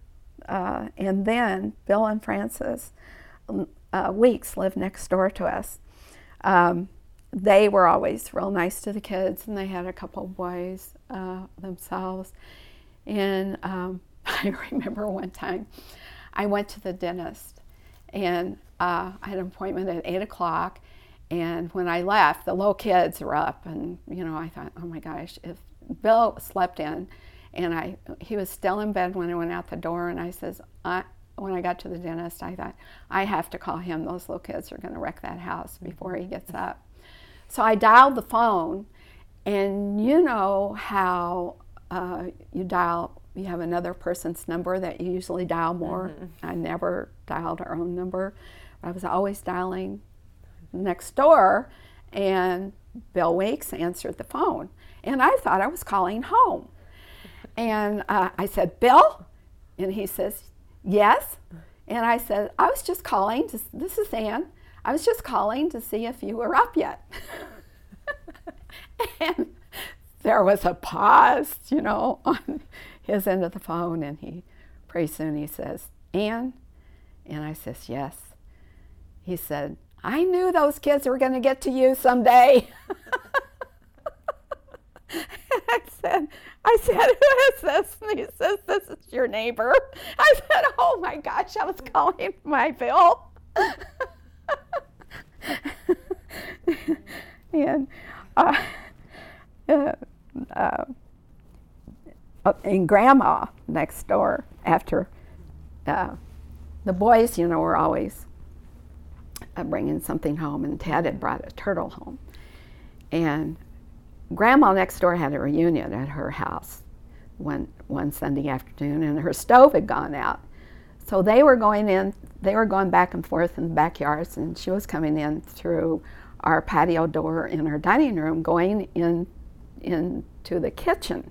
and then Bill and Frances Weeks lived next door to us. They were always real nice to the kids, and they had a couple of boys themselves. And I remember one time I went to the dentist, and I had an appointment at 8 o'clock, and when I left, the little kids were up, and I thought, oh my gosh, if Bill slept in, and he was still in bed when I went out the door, and I says, when I got to the dentist, I thought, I have to call him. Those little kids are going to wreck that house before he gets up. So I dialed the phone, and you know how you have another person's number that you usually dial more. Mm-hmm. I never dialed our own number. I was always dialing next door, and Bill Weeks answered the phone. And I thought I was calling home. And I said, Bill? And he says, yes. And I said, I was just calling, this is Ann. I was just calling to see if you were up yet. And there was a pause, on his end of the phone, and pretty soon he says, Ann? And I says, yes. He said, I knew those kids were going to get to you someday. And I said, who is this? And he says, this is your neighbor. I said, oh my gosh, I was calling my Bill. And Grandma next door, after the boys, were always bringing something home, and Ted had brought a turtle home. And Grandma next door had a reunion at her house one Sunday afternoon, and her stove had gone out. So they were going back and forth in the backyards, and she was coming in through our patio door in our dining room, going into the kitchen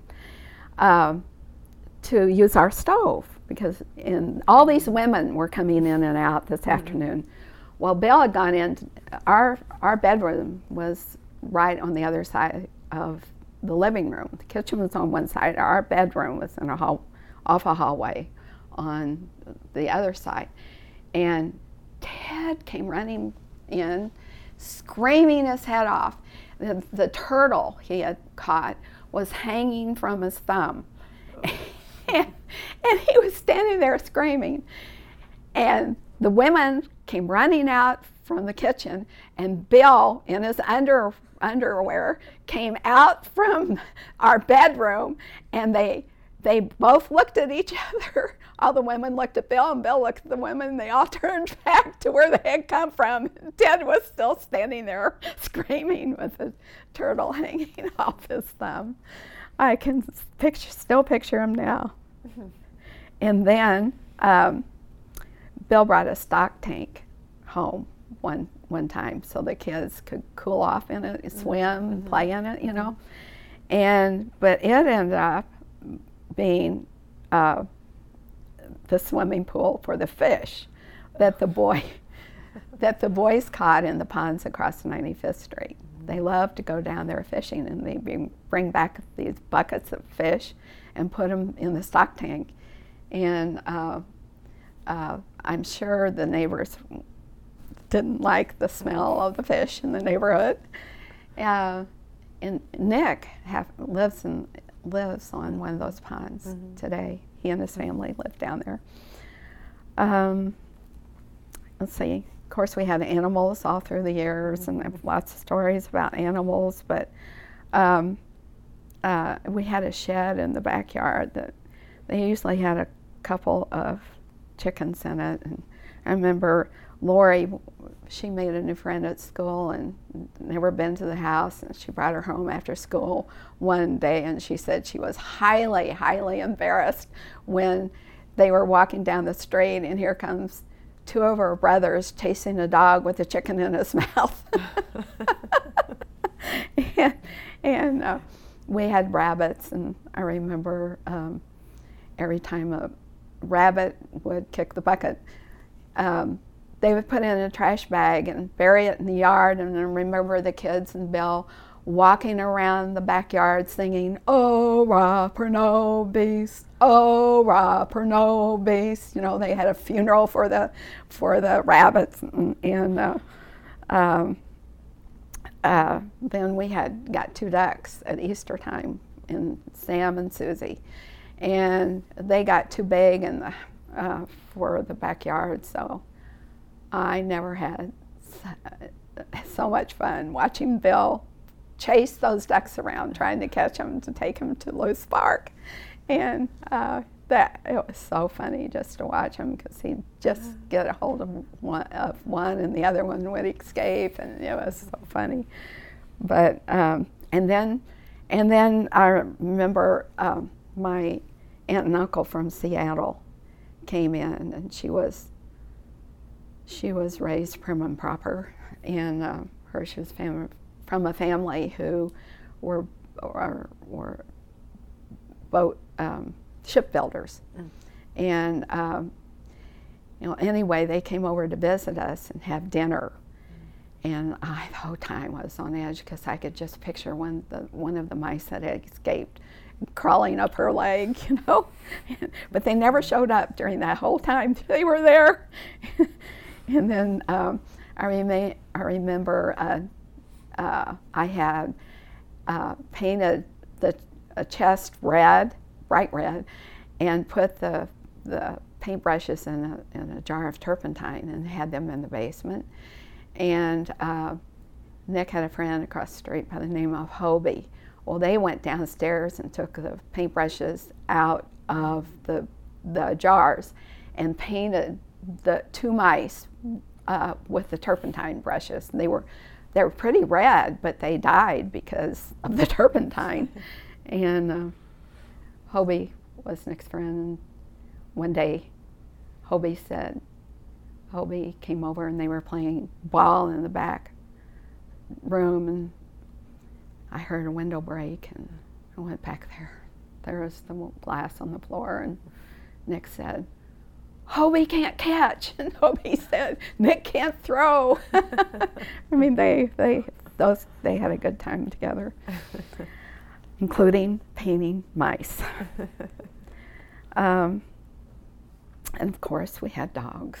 to use our stove, because all these women were coming in and out this afternoon. Well, Bill had gone in. Our bedroom was right on the other side of the living room. The kitchen was on one side. Our bedroom was in off a hallway on the other side. And Ted came running in, screaming his head off. The turtle he had caught was hanging from his thumb. And he was standing there screaming. And the women came running out from the kitchen, and Bill, in his underwear, came out from our bedroom, and they both looked at each other. All the women looked at Bill, and Bill looked at the women, and they all turned back to where they had come from. Ted was still standing there screaming with the turtle hanging off his thumb. I can still picture him now. Mm-hmm. And then Bill brought a stock tank home one time so the kids could cool off in it, swim, and play in it, but it ended up being the swimming pool for the fish that the boys caught in the ponds across 95th Street. They loved to go down there fishing, and they bring back these buckets of fish and put them in the stock tank. And I'm sure the neighbors didn't like the smell of the fish in the neighborhood. And Nick lives on one of those ponds today. He and his family live down there. Let's see. Of course, we had animals all through the years, and I have lots of stories about animals. But we had a shed in the backyard that they usually had a couple of chickens in it. And I remember Lori, she made a new friend at school and never been to the house, and she brought her home after school one day, and she said she was highly, highly embarrassed when they were walking down the street, and here comes two of her brothers chasing a dog with a chicken in his mouth. and we had rabbits, and I remember every time a rabbit would kick the bucket, they would put it in a trash bag and bury it in the yard. And I remember the kids and Bill walking around the backyard singing, "Oh, ra per nobis, oh, ra per nobis." You know, they had a funeral for the rabbits, and then we got 2 ducks at Easter time, and Sam and Susie, and they got too big for the backyard, so I never had so much fun watching Bill chase those ducks around, trying to catch them to take them to Loose Park, and that it was so funny just to watch him, because he'd just get a hold of one and the other one would escape, and it was so funny. But and then I remember my aunt and uncle from Seattle came in, and she was raised prim and proper, and she was from a family who were boat shipbuilders. And anyway, they came over to visit us and have dinner, and the whole time I was on edge, because I could just picture one of the mice that had escaped crawling up her leg, but they never showed up during that whole time they were there. And then I remember I had painted a chest red, bright red, and put the paintbrushes in a jar of turpentine and had them in the basement. And Nick had a friend across the street by the name of Hobie. Well, they went downstairs and took the paintbrushes out of the jars and painted the 2 mice with the turpentine brushes. And they were pretty red, but they died because of the turpentine. And Hobie was Nick's friend. And one day, Hobie came over, and they were playing ball in the back room, and I heard a window break, and I went back there. There was the glass on the floor, and Nick said, "Hobie can't catch," and Hobie said, "Nick can't throw." I mean, they had a good time together, including painting mice. And of course, we had dogs.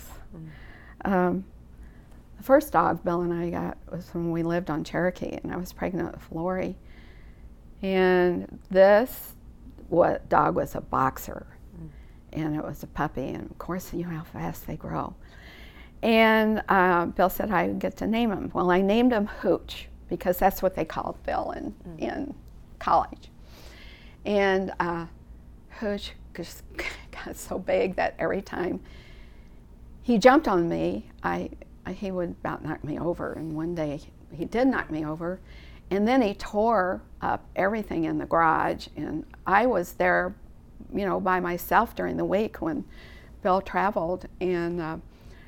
The first dog Bill and I got was when we lived on Cherokee, and I was pregnant with Lori. And this dog was a boxer, and it was a puppy, and of course, you know how fast they grow. And Bill said I would get to name him. Well, I named him Hooch, because that's what they called Bill in college. And Hooch just got so big that every time he jumped on me, he would about knock me over. And one day he did knock me over, and then he tore up everything in the garage. And I was there, by myself during the week when Bill traveled, and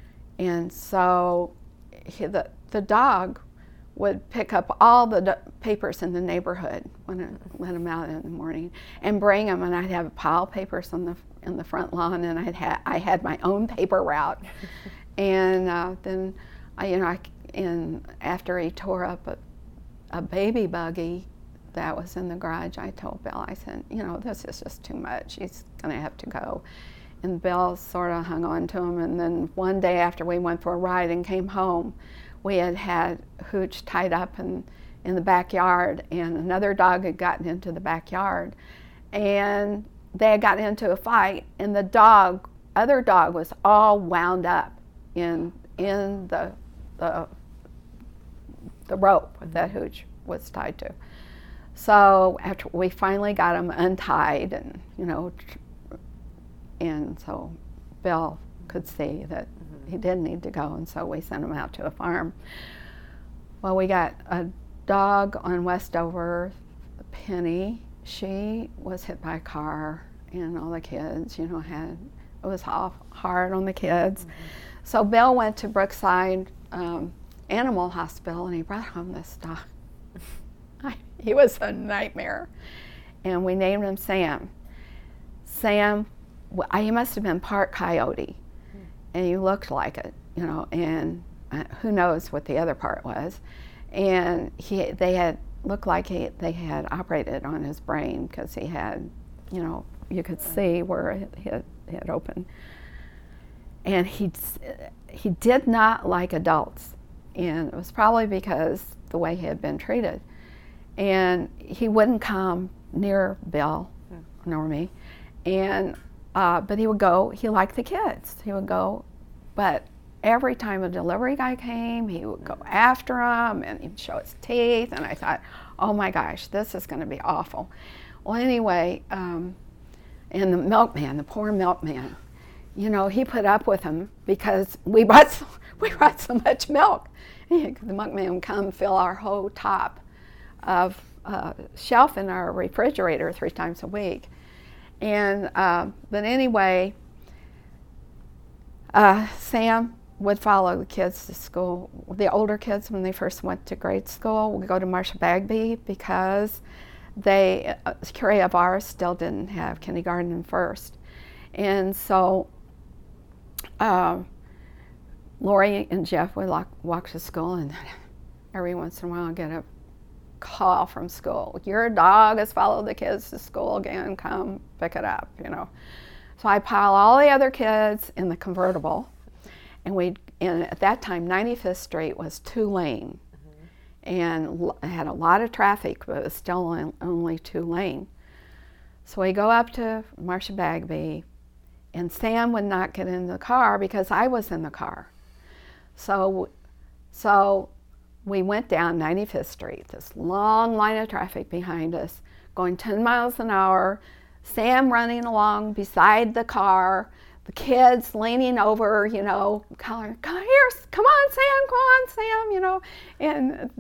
so the dog would pick up all the papers in the neighborhood when I let him out in the morning and bring them, and I'd have a pile of papers in the front lawn, and I had my own paper route. And then after he tore up a baby buggy that was in the garage, I told Bill, I said, this is just too much. He's going to have to go. And Bill sort of hung on to him. And then one day after we went for a ride and came home, we had Hooch tied up in the backyard, and another dog had gotten into the backyard. And they had gotten into a fight, and the other dog was all wound up in the rope that Hooch was tied to. So after we finally got him untied, and so Bill could see that he didn't need to go, and so we sent him out to a farm. Well, we got a dog on Westover, Penny. She was hit by a car, and all the kids, it was hard on the kids. So Bill went to Brookside Animal Hospital, and he brought home this dog. He was a nightmare. And we named him Sam. Sam, he must have been part coyote, and he looked like it, and who knows what the other part was. And they had looked like they had operated on his brain, because he had, you could see where it had opened. And he did not like adults, and it was probably because the way he had been treated. And he wouldn't come near Bill nor me, and but he would go. He liked the kids. He would go, but every time a delivery guy came, he would go after him, and he'd show his teeth. And I thought, oh my gosh, this is going to be awful. Well, anyway, and the milkman, the poor milkman, he put up with him because we brought so much milk. The milkman would come fill our whole top of shelf in our refrigerator 3 times a week. And but anyway, Sam would follow the kids to school. The older kids, when they first went to grade school, would go to Marcia Bagby, because Curia of ours still didn't have kindergarten and first. And so Lori and Jeff would walk to school, and every once in a while I'd get a call from school. Your dog has followed the kids to school again, come pick it up, So I pile all the other kids in the convertible, and at that time 95th Street was 2-lane, and it had a lot of traffic, but it was still only 2-lane. So we go up to Marcia Bagby, and Sam would not get in the car because I was in the car. So we went down 95th Street, this long line of traffic behind us, going 10 miles an hour, Sam running along beside the car, the kids leaning over, calling, come on, Sam, and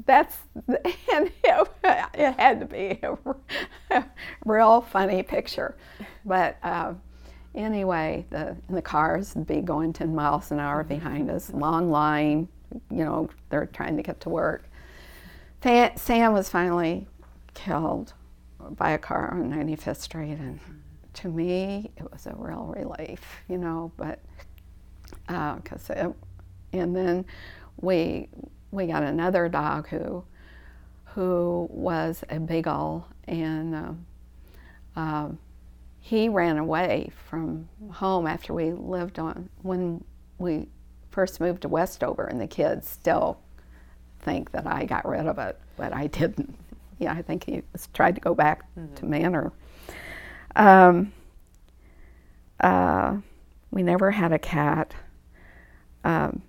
it had to be a real funny picture. But anyway, the cars would be going 10 miles an hour behind us, long line, they're trying to get to work. Sam was finally killed by a car on 95th Street, and to me it was a real relief, but and then we got another dog who was a beagle, and he ran away from home after when we first moved to Westover, and the kids still think that I got rid of it, but I didn't. Yeah, I think he tried to go back to Manor. We never had a cat, and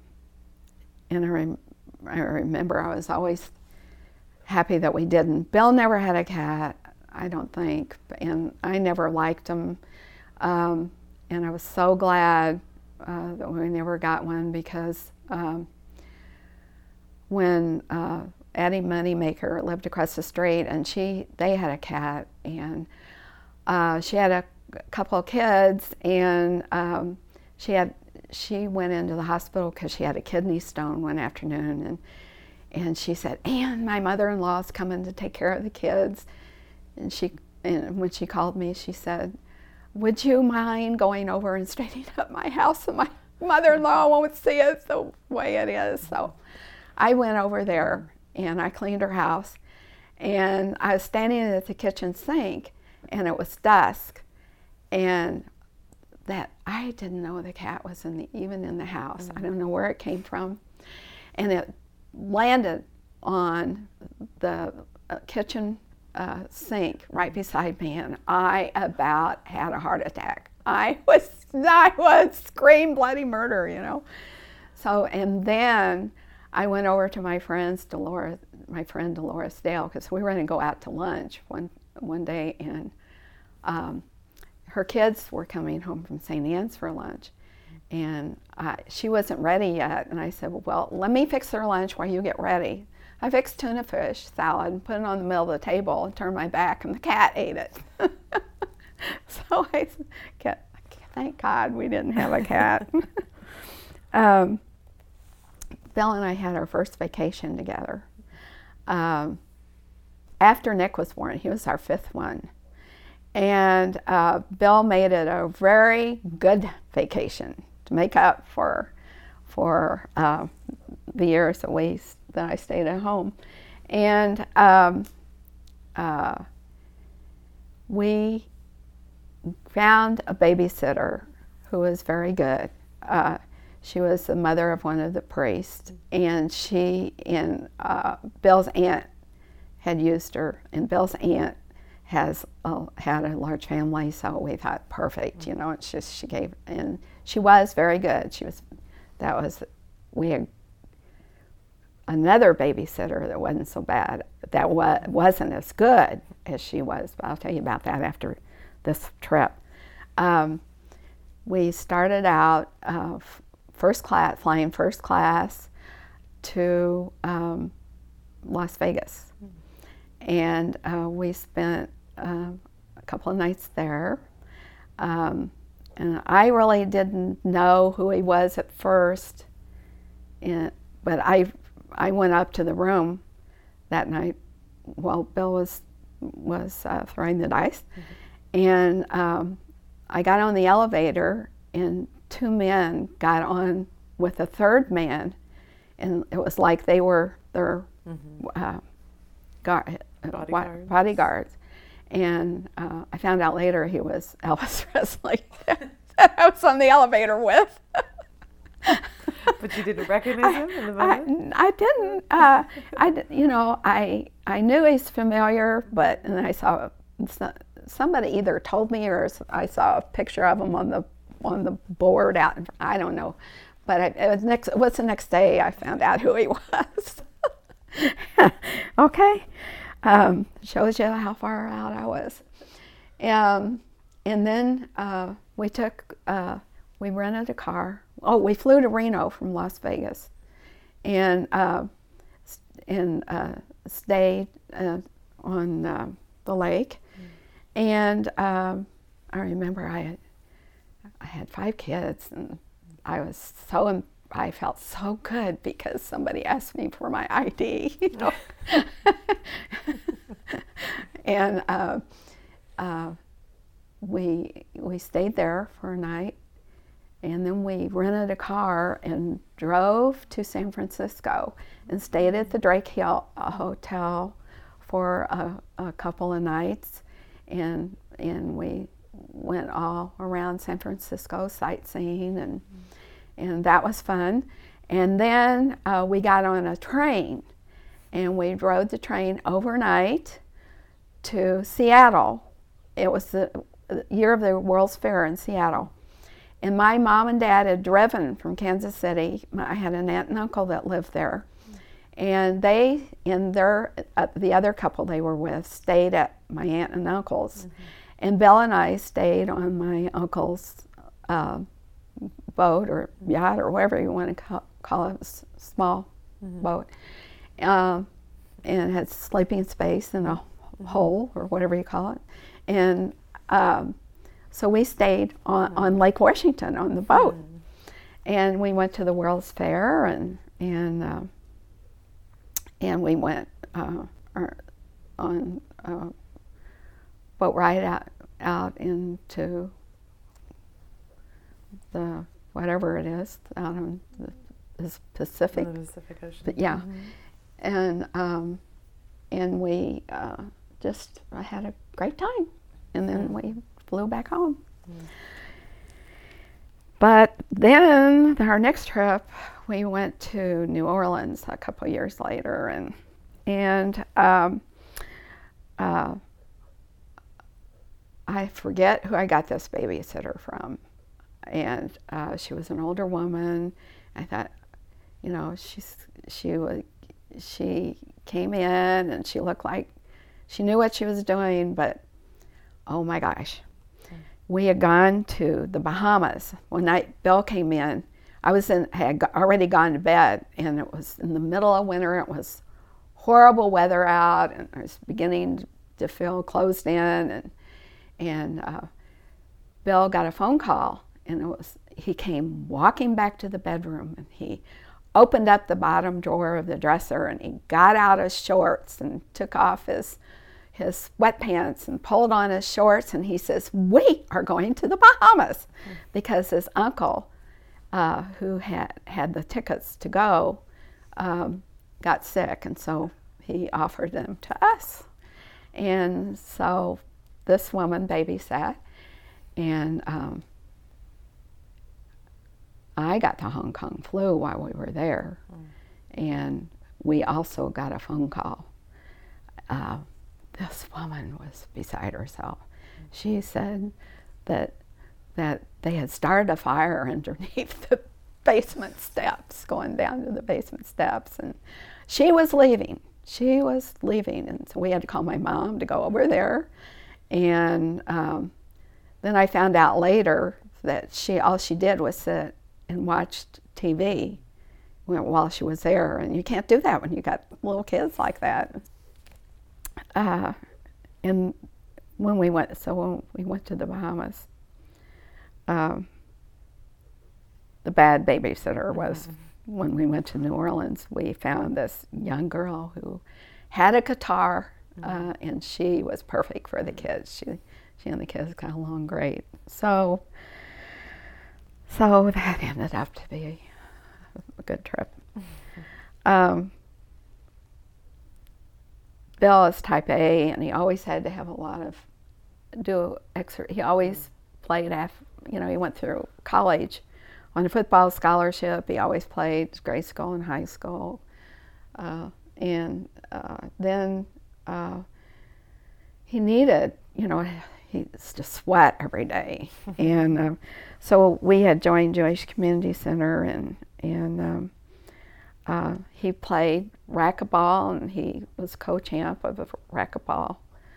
I remember I was always happy that we didn't. Bill never had a cat, I don't think, and I never liked him, and I was so glad that we never got one, because when Addie Moneymaker lived across the street, and they had a cat, and she had a couple of kids, and she went into the hospital because she had a kidney stone one afternoon, and she said, "Ann, my mother-in-law's coming to take care of the kids," and when she called me, she said, "Would you mind going over and straightening up my house, so my mother-in-law won't see it the way it is?" So I went over there, and I cleaned her house, and I was standing at the kitchen sink, and it was dusk, and that I didn't know the cat was even in the house. I don't know where it came from, and it landed on the kitchen sink right beside me, and I about had a heart attack. I screamed bloody murder, So, and then I went over to my friend Dolores Dale, because we were going to go out to lunch one day, and her kids were coming home from St. Anne's for lunch, and she wasn't ready yet, and I said, "Well, let me fix their lunch while you get ready." I fixed tuna fish salad and put it on the middle of the table and turned my back, and the cat ate it. So thank God we didn't have a cat. Bill and I had our first vacation together. After Nick was born, he was our 5th one. And Bill made it a very good vacation to make up for the years that I stayed at home. And we found a babysitter who was very good. She was the mother of one of the priests, and Bill's aunt had used her, and Bill's aunt had a large family, so we thought perfect, it's just she gave, and she was very good. We had another babysitter that wasn't so bad, that wasn't as good as she was, but I'll tell you about that after this trip. We started out flying first class to Las Vegas, and we spent a couple of nights there, and I really didn't know who he was at first, but I went up to the room that night while Bill was throwing the dice, and I got on the elevator, and two men got on with a third man, and it was like they were their bodyguards. And I found out later he was Elvis Presley that I was on the elevator with. But you didn't recognize him in the moment? I didn't. I knew he's familiar, and then I saw somebody either told me or I saw a picture of him on the board out. I don't know, but it was the next day I found out who he was. Okay, shows you how far out I was. And then we rented a car. Oh, we flew to Reno from Las Vegas, and stayed on the lake. And I remember I had 5 kids, and I felt so good because somebody asked me for my ID. And we stayed there for a night, and then we rented a car and drove to San Francisco and stayed at the Drake Hill Hotel for a couple of nights, and we went all around San Francisco sightseeing, and that was fun. And then we got on a train, and we rode the train overnight to Seattle. It was the year of the World's Fair in Seattle. And my mom and dad had driven from Kansas City. I had an aunt and uncle that lived there. And they, the other couple they were with, stayed at my aunt and uncle's. And Bill and I stayed on my uncle's boat or yacht or whatever you want to call it, small boat. And it had sleeping space and a hole or whatever you call it. And so we stayed on Lake Washington on the boat. And we went to the World's Fair, and we went on a boat ride out into the whatever it is out on the Pacific. The Pacific Ocean. But yeah, and we I had a great time, and then we flew back home. But then our next trip, we went to New Orleans a couple years later, and I forget who I got this babysitter from, and she was an older woman. I thought, she came in and she looked like she knew what she was doing, but oh my gosh. We had gone to the Bahamas. One night Bill came in. I had already gone to bed, and it was in the middle of winter. It was horrible weather out, and I was beginning to feel closed in, and Bill got a phone call, and he came walking back to the bedroom, and he opened up the bottom drawer of the dresser, and he got out his shorts and took off his sweatpants and pulled on his shorts, and he says, "We are going to the Bahamas," because his uncle, who had the tickets to go, got sick, and so he offered them to us. And so this woman babysat, and I got the Hong Kong flu while we were there. And we also got a phone call. This woman was beside herself. She said that they had started a fire underneath the basement steps, going down to the basement steps, and she was leaving. And so we had to call my mom to go over there. And then I found out later that all she did was sit and watched TV while she was there, and you can't do that when you got little kids like that. And when we went to the Bahamas, the bad babysitter was when we went to New Orleans. We found this young girl who had a guitar, and she was perfect for the kids. She and the kids got along great. So that ended up to be a good trip. Bill is type A, and he always had to have a lot of he always played he went through college on a football scholarship. He always played grade school and high school. And then he needed, he used to sweat every day. And so we had joined Jewish Community Center, and he played racquetball, and he was co-champ of a racquetball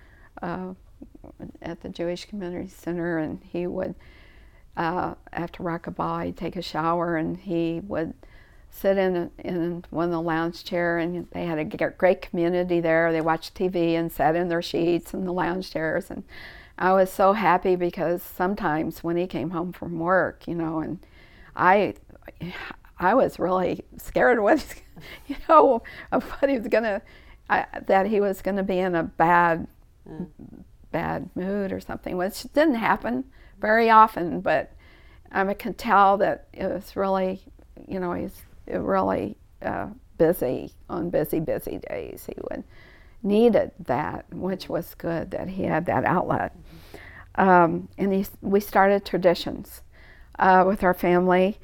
at the Jewish Community Center. And he would, after racquetball, he'd take a shower, and he would sit in one of the lounge chair, and they had a great community there. They watched TV and sat in their sheets in the lounge chairs. And I was so happy because sometimes when he came home from work, and I was really scared of what he was gonna, that he was gonna be in a bad mood or something, which didn't happen very often, but I could tell that it was really, he's really busy on busy days. He needed that, which was good that he had that outlet. And we started traditions with our family.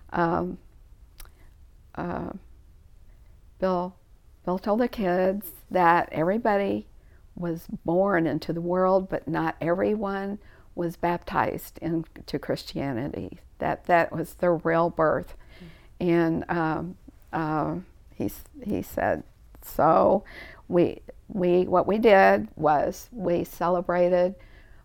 Bill told the kids that everybody was born into the world, but not everyone was baptized into Christianity. That was their real birth. And he said, so what we did was we celebrated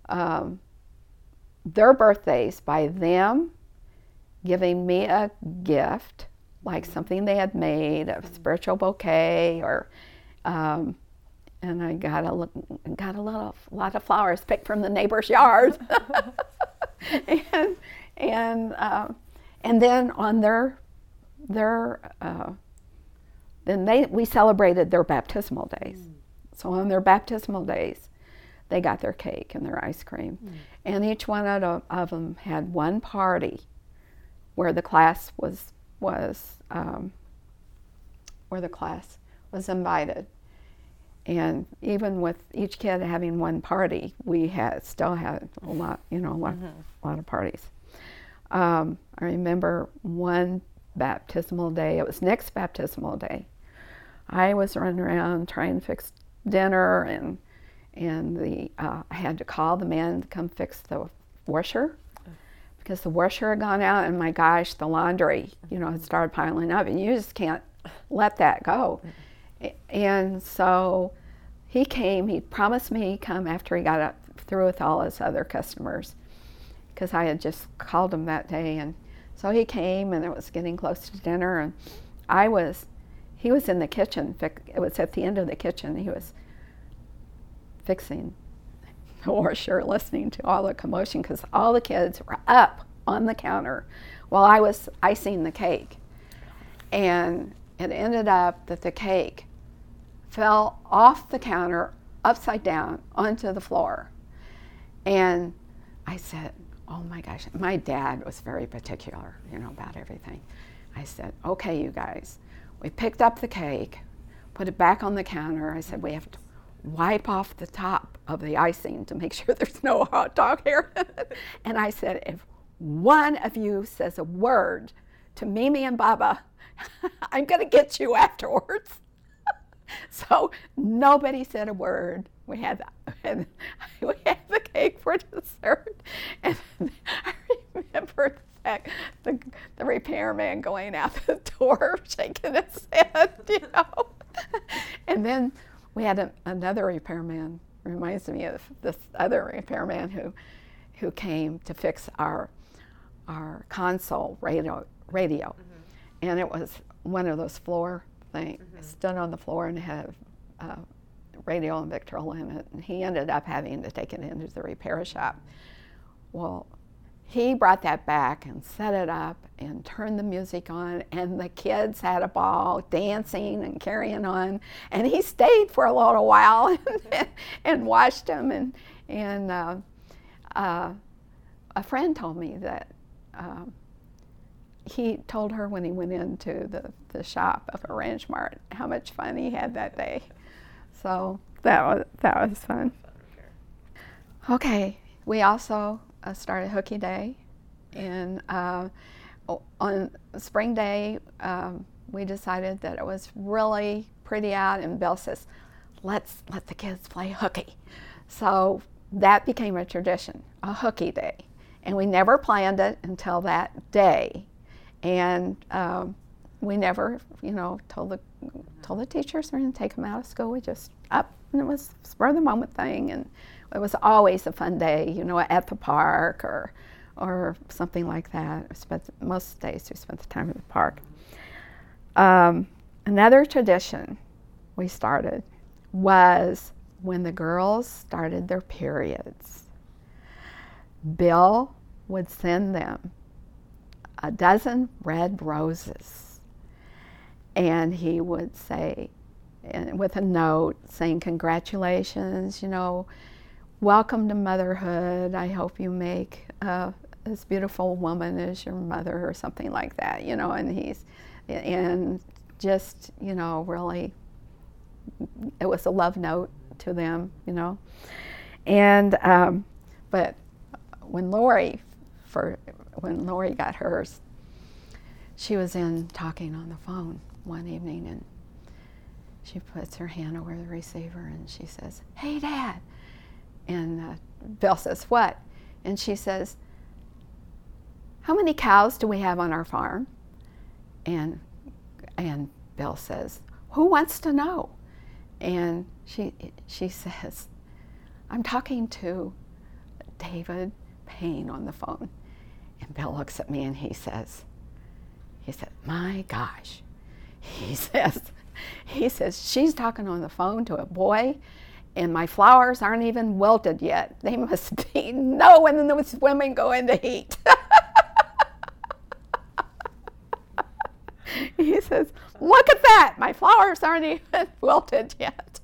their birthdays by them giving me a gift, like something they had made, a spiritual bouquet, or and I got a lot of flowers picked from the neighbor's yard. and then on we celebrated their baptismal days. So on their baptismal days, they got their cake and their ice cream. And each one of them had one party where the class was invited. And even with each kid having one party, we still had a lot of parties. I remember one baptismal day. It was Nick's baptismal day. I was running around trying to fix dinner, and I had to call the man to come fix the washer because the washer had gone out, and my gosh, the laundry, had started piling up, and you just can't let that go. And so he came. He promised me he'd come after he got through with all his other customers, because I had just called him that day. And so he came, and it was getting close to dinner, and he was in the kitchen. It was at the end of the kitchen. He was fixing the washer, listening to all the commotion, because all the kids were up on the counter while I was icing the cake. And it ended up that the cake fell off the counter upside down onto the floor. And I said, oh my gosh, my dad was very particular, about everything. I said, okay, you guys. We picked up the cake, put it back on the counter. I said, we have wipe off the top of the icing to make sure there's no hot dog hair in it. And I said, if one of you says a word to Mimi and Baba, I'm going to get you afterwards. So nobody said a word. We had the cake for dessert. And I remember the repairman going out the door shaking his head, you know. And then we had another repairman, reminds me of this other repairman who came to fix our console radio. Mm-hmm. And it was one of those floor things. Mm-hmm. It stood on the floor and had a radio and Victrola in it. And he ended up having to take it into the repair shop. Well, he brought that back and set it up and turned the music on, and the kids had a ball dancing and carrying on. And he stayed for a little while and watched them. And a friend told me that he told her when he went into the shop of a Ranch Mart how much fun he had that day. So that was fun. Okay, we also started Hooky Day, and on Spring Day we decided that it was really pretty out, and Bill says, let's let the kids play hooky. So that became a tradition, a Hooky Day, and we never planned it until that day. And we never, told the teachers we're going to take them out of school. We just up, and it was a spur of the moment thing, and it was always a fun day, at the park or something like that. Most days we spent the time at the park. Another tradition we started was when the girls started their periods. Bill would send them a dozen red roses, and he would say, with a note saying, congratulations, welcome to motherhood. I hope you make this beautiful woman as your mother, or something like that, and just, really, it was a love note to them, and but when Lori got hers, she was in talking on the phone one evening, and she puts her hand over the receiver and she says, "Hey, Dad." And Bill says, "What?" And she says, "How many cows do we have on our farm?" And Bill says, "Who wants to know?" And she says, "I'm talking to David Payne on the phone." And Bill looks at me and he said, "My gosh." He says, "She's talking on the phone to a boy, and my flowers aren't even wilted yet. They must be knowing those women go into heat." He says, "Look at that, my flowers aren't even wilted yet."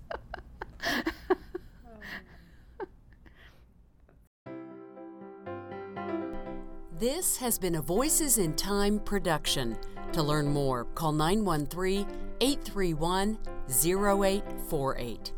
This has been a Voices in Time production. To learn more, call 913-831-0848.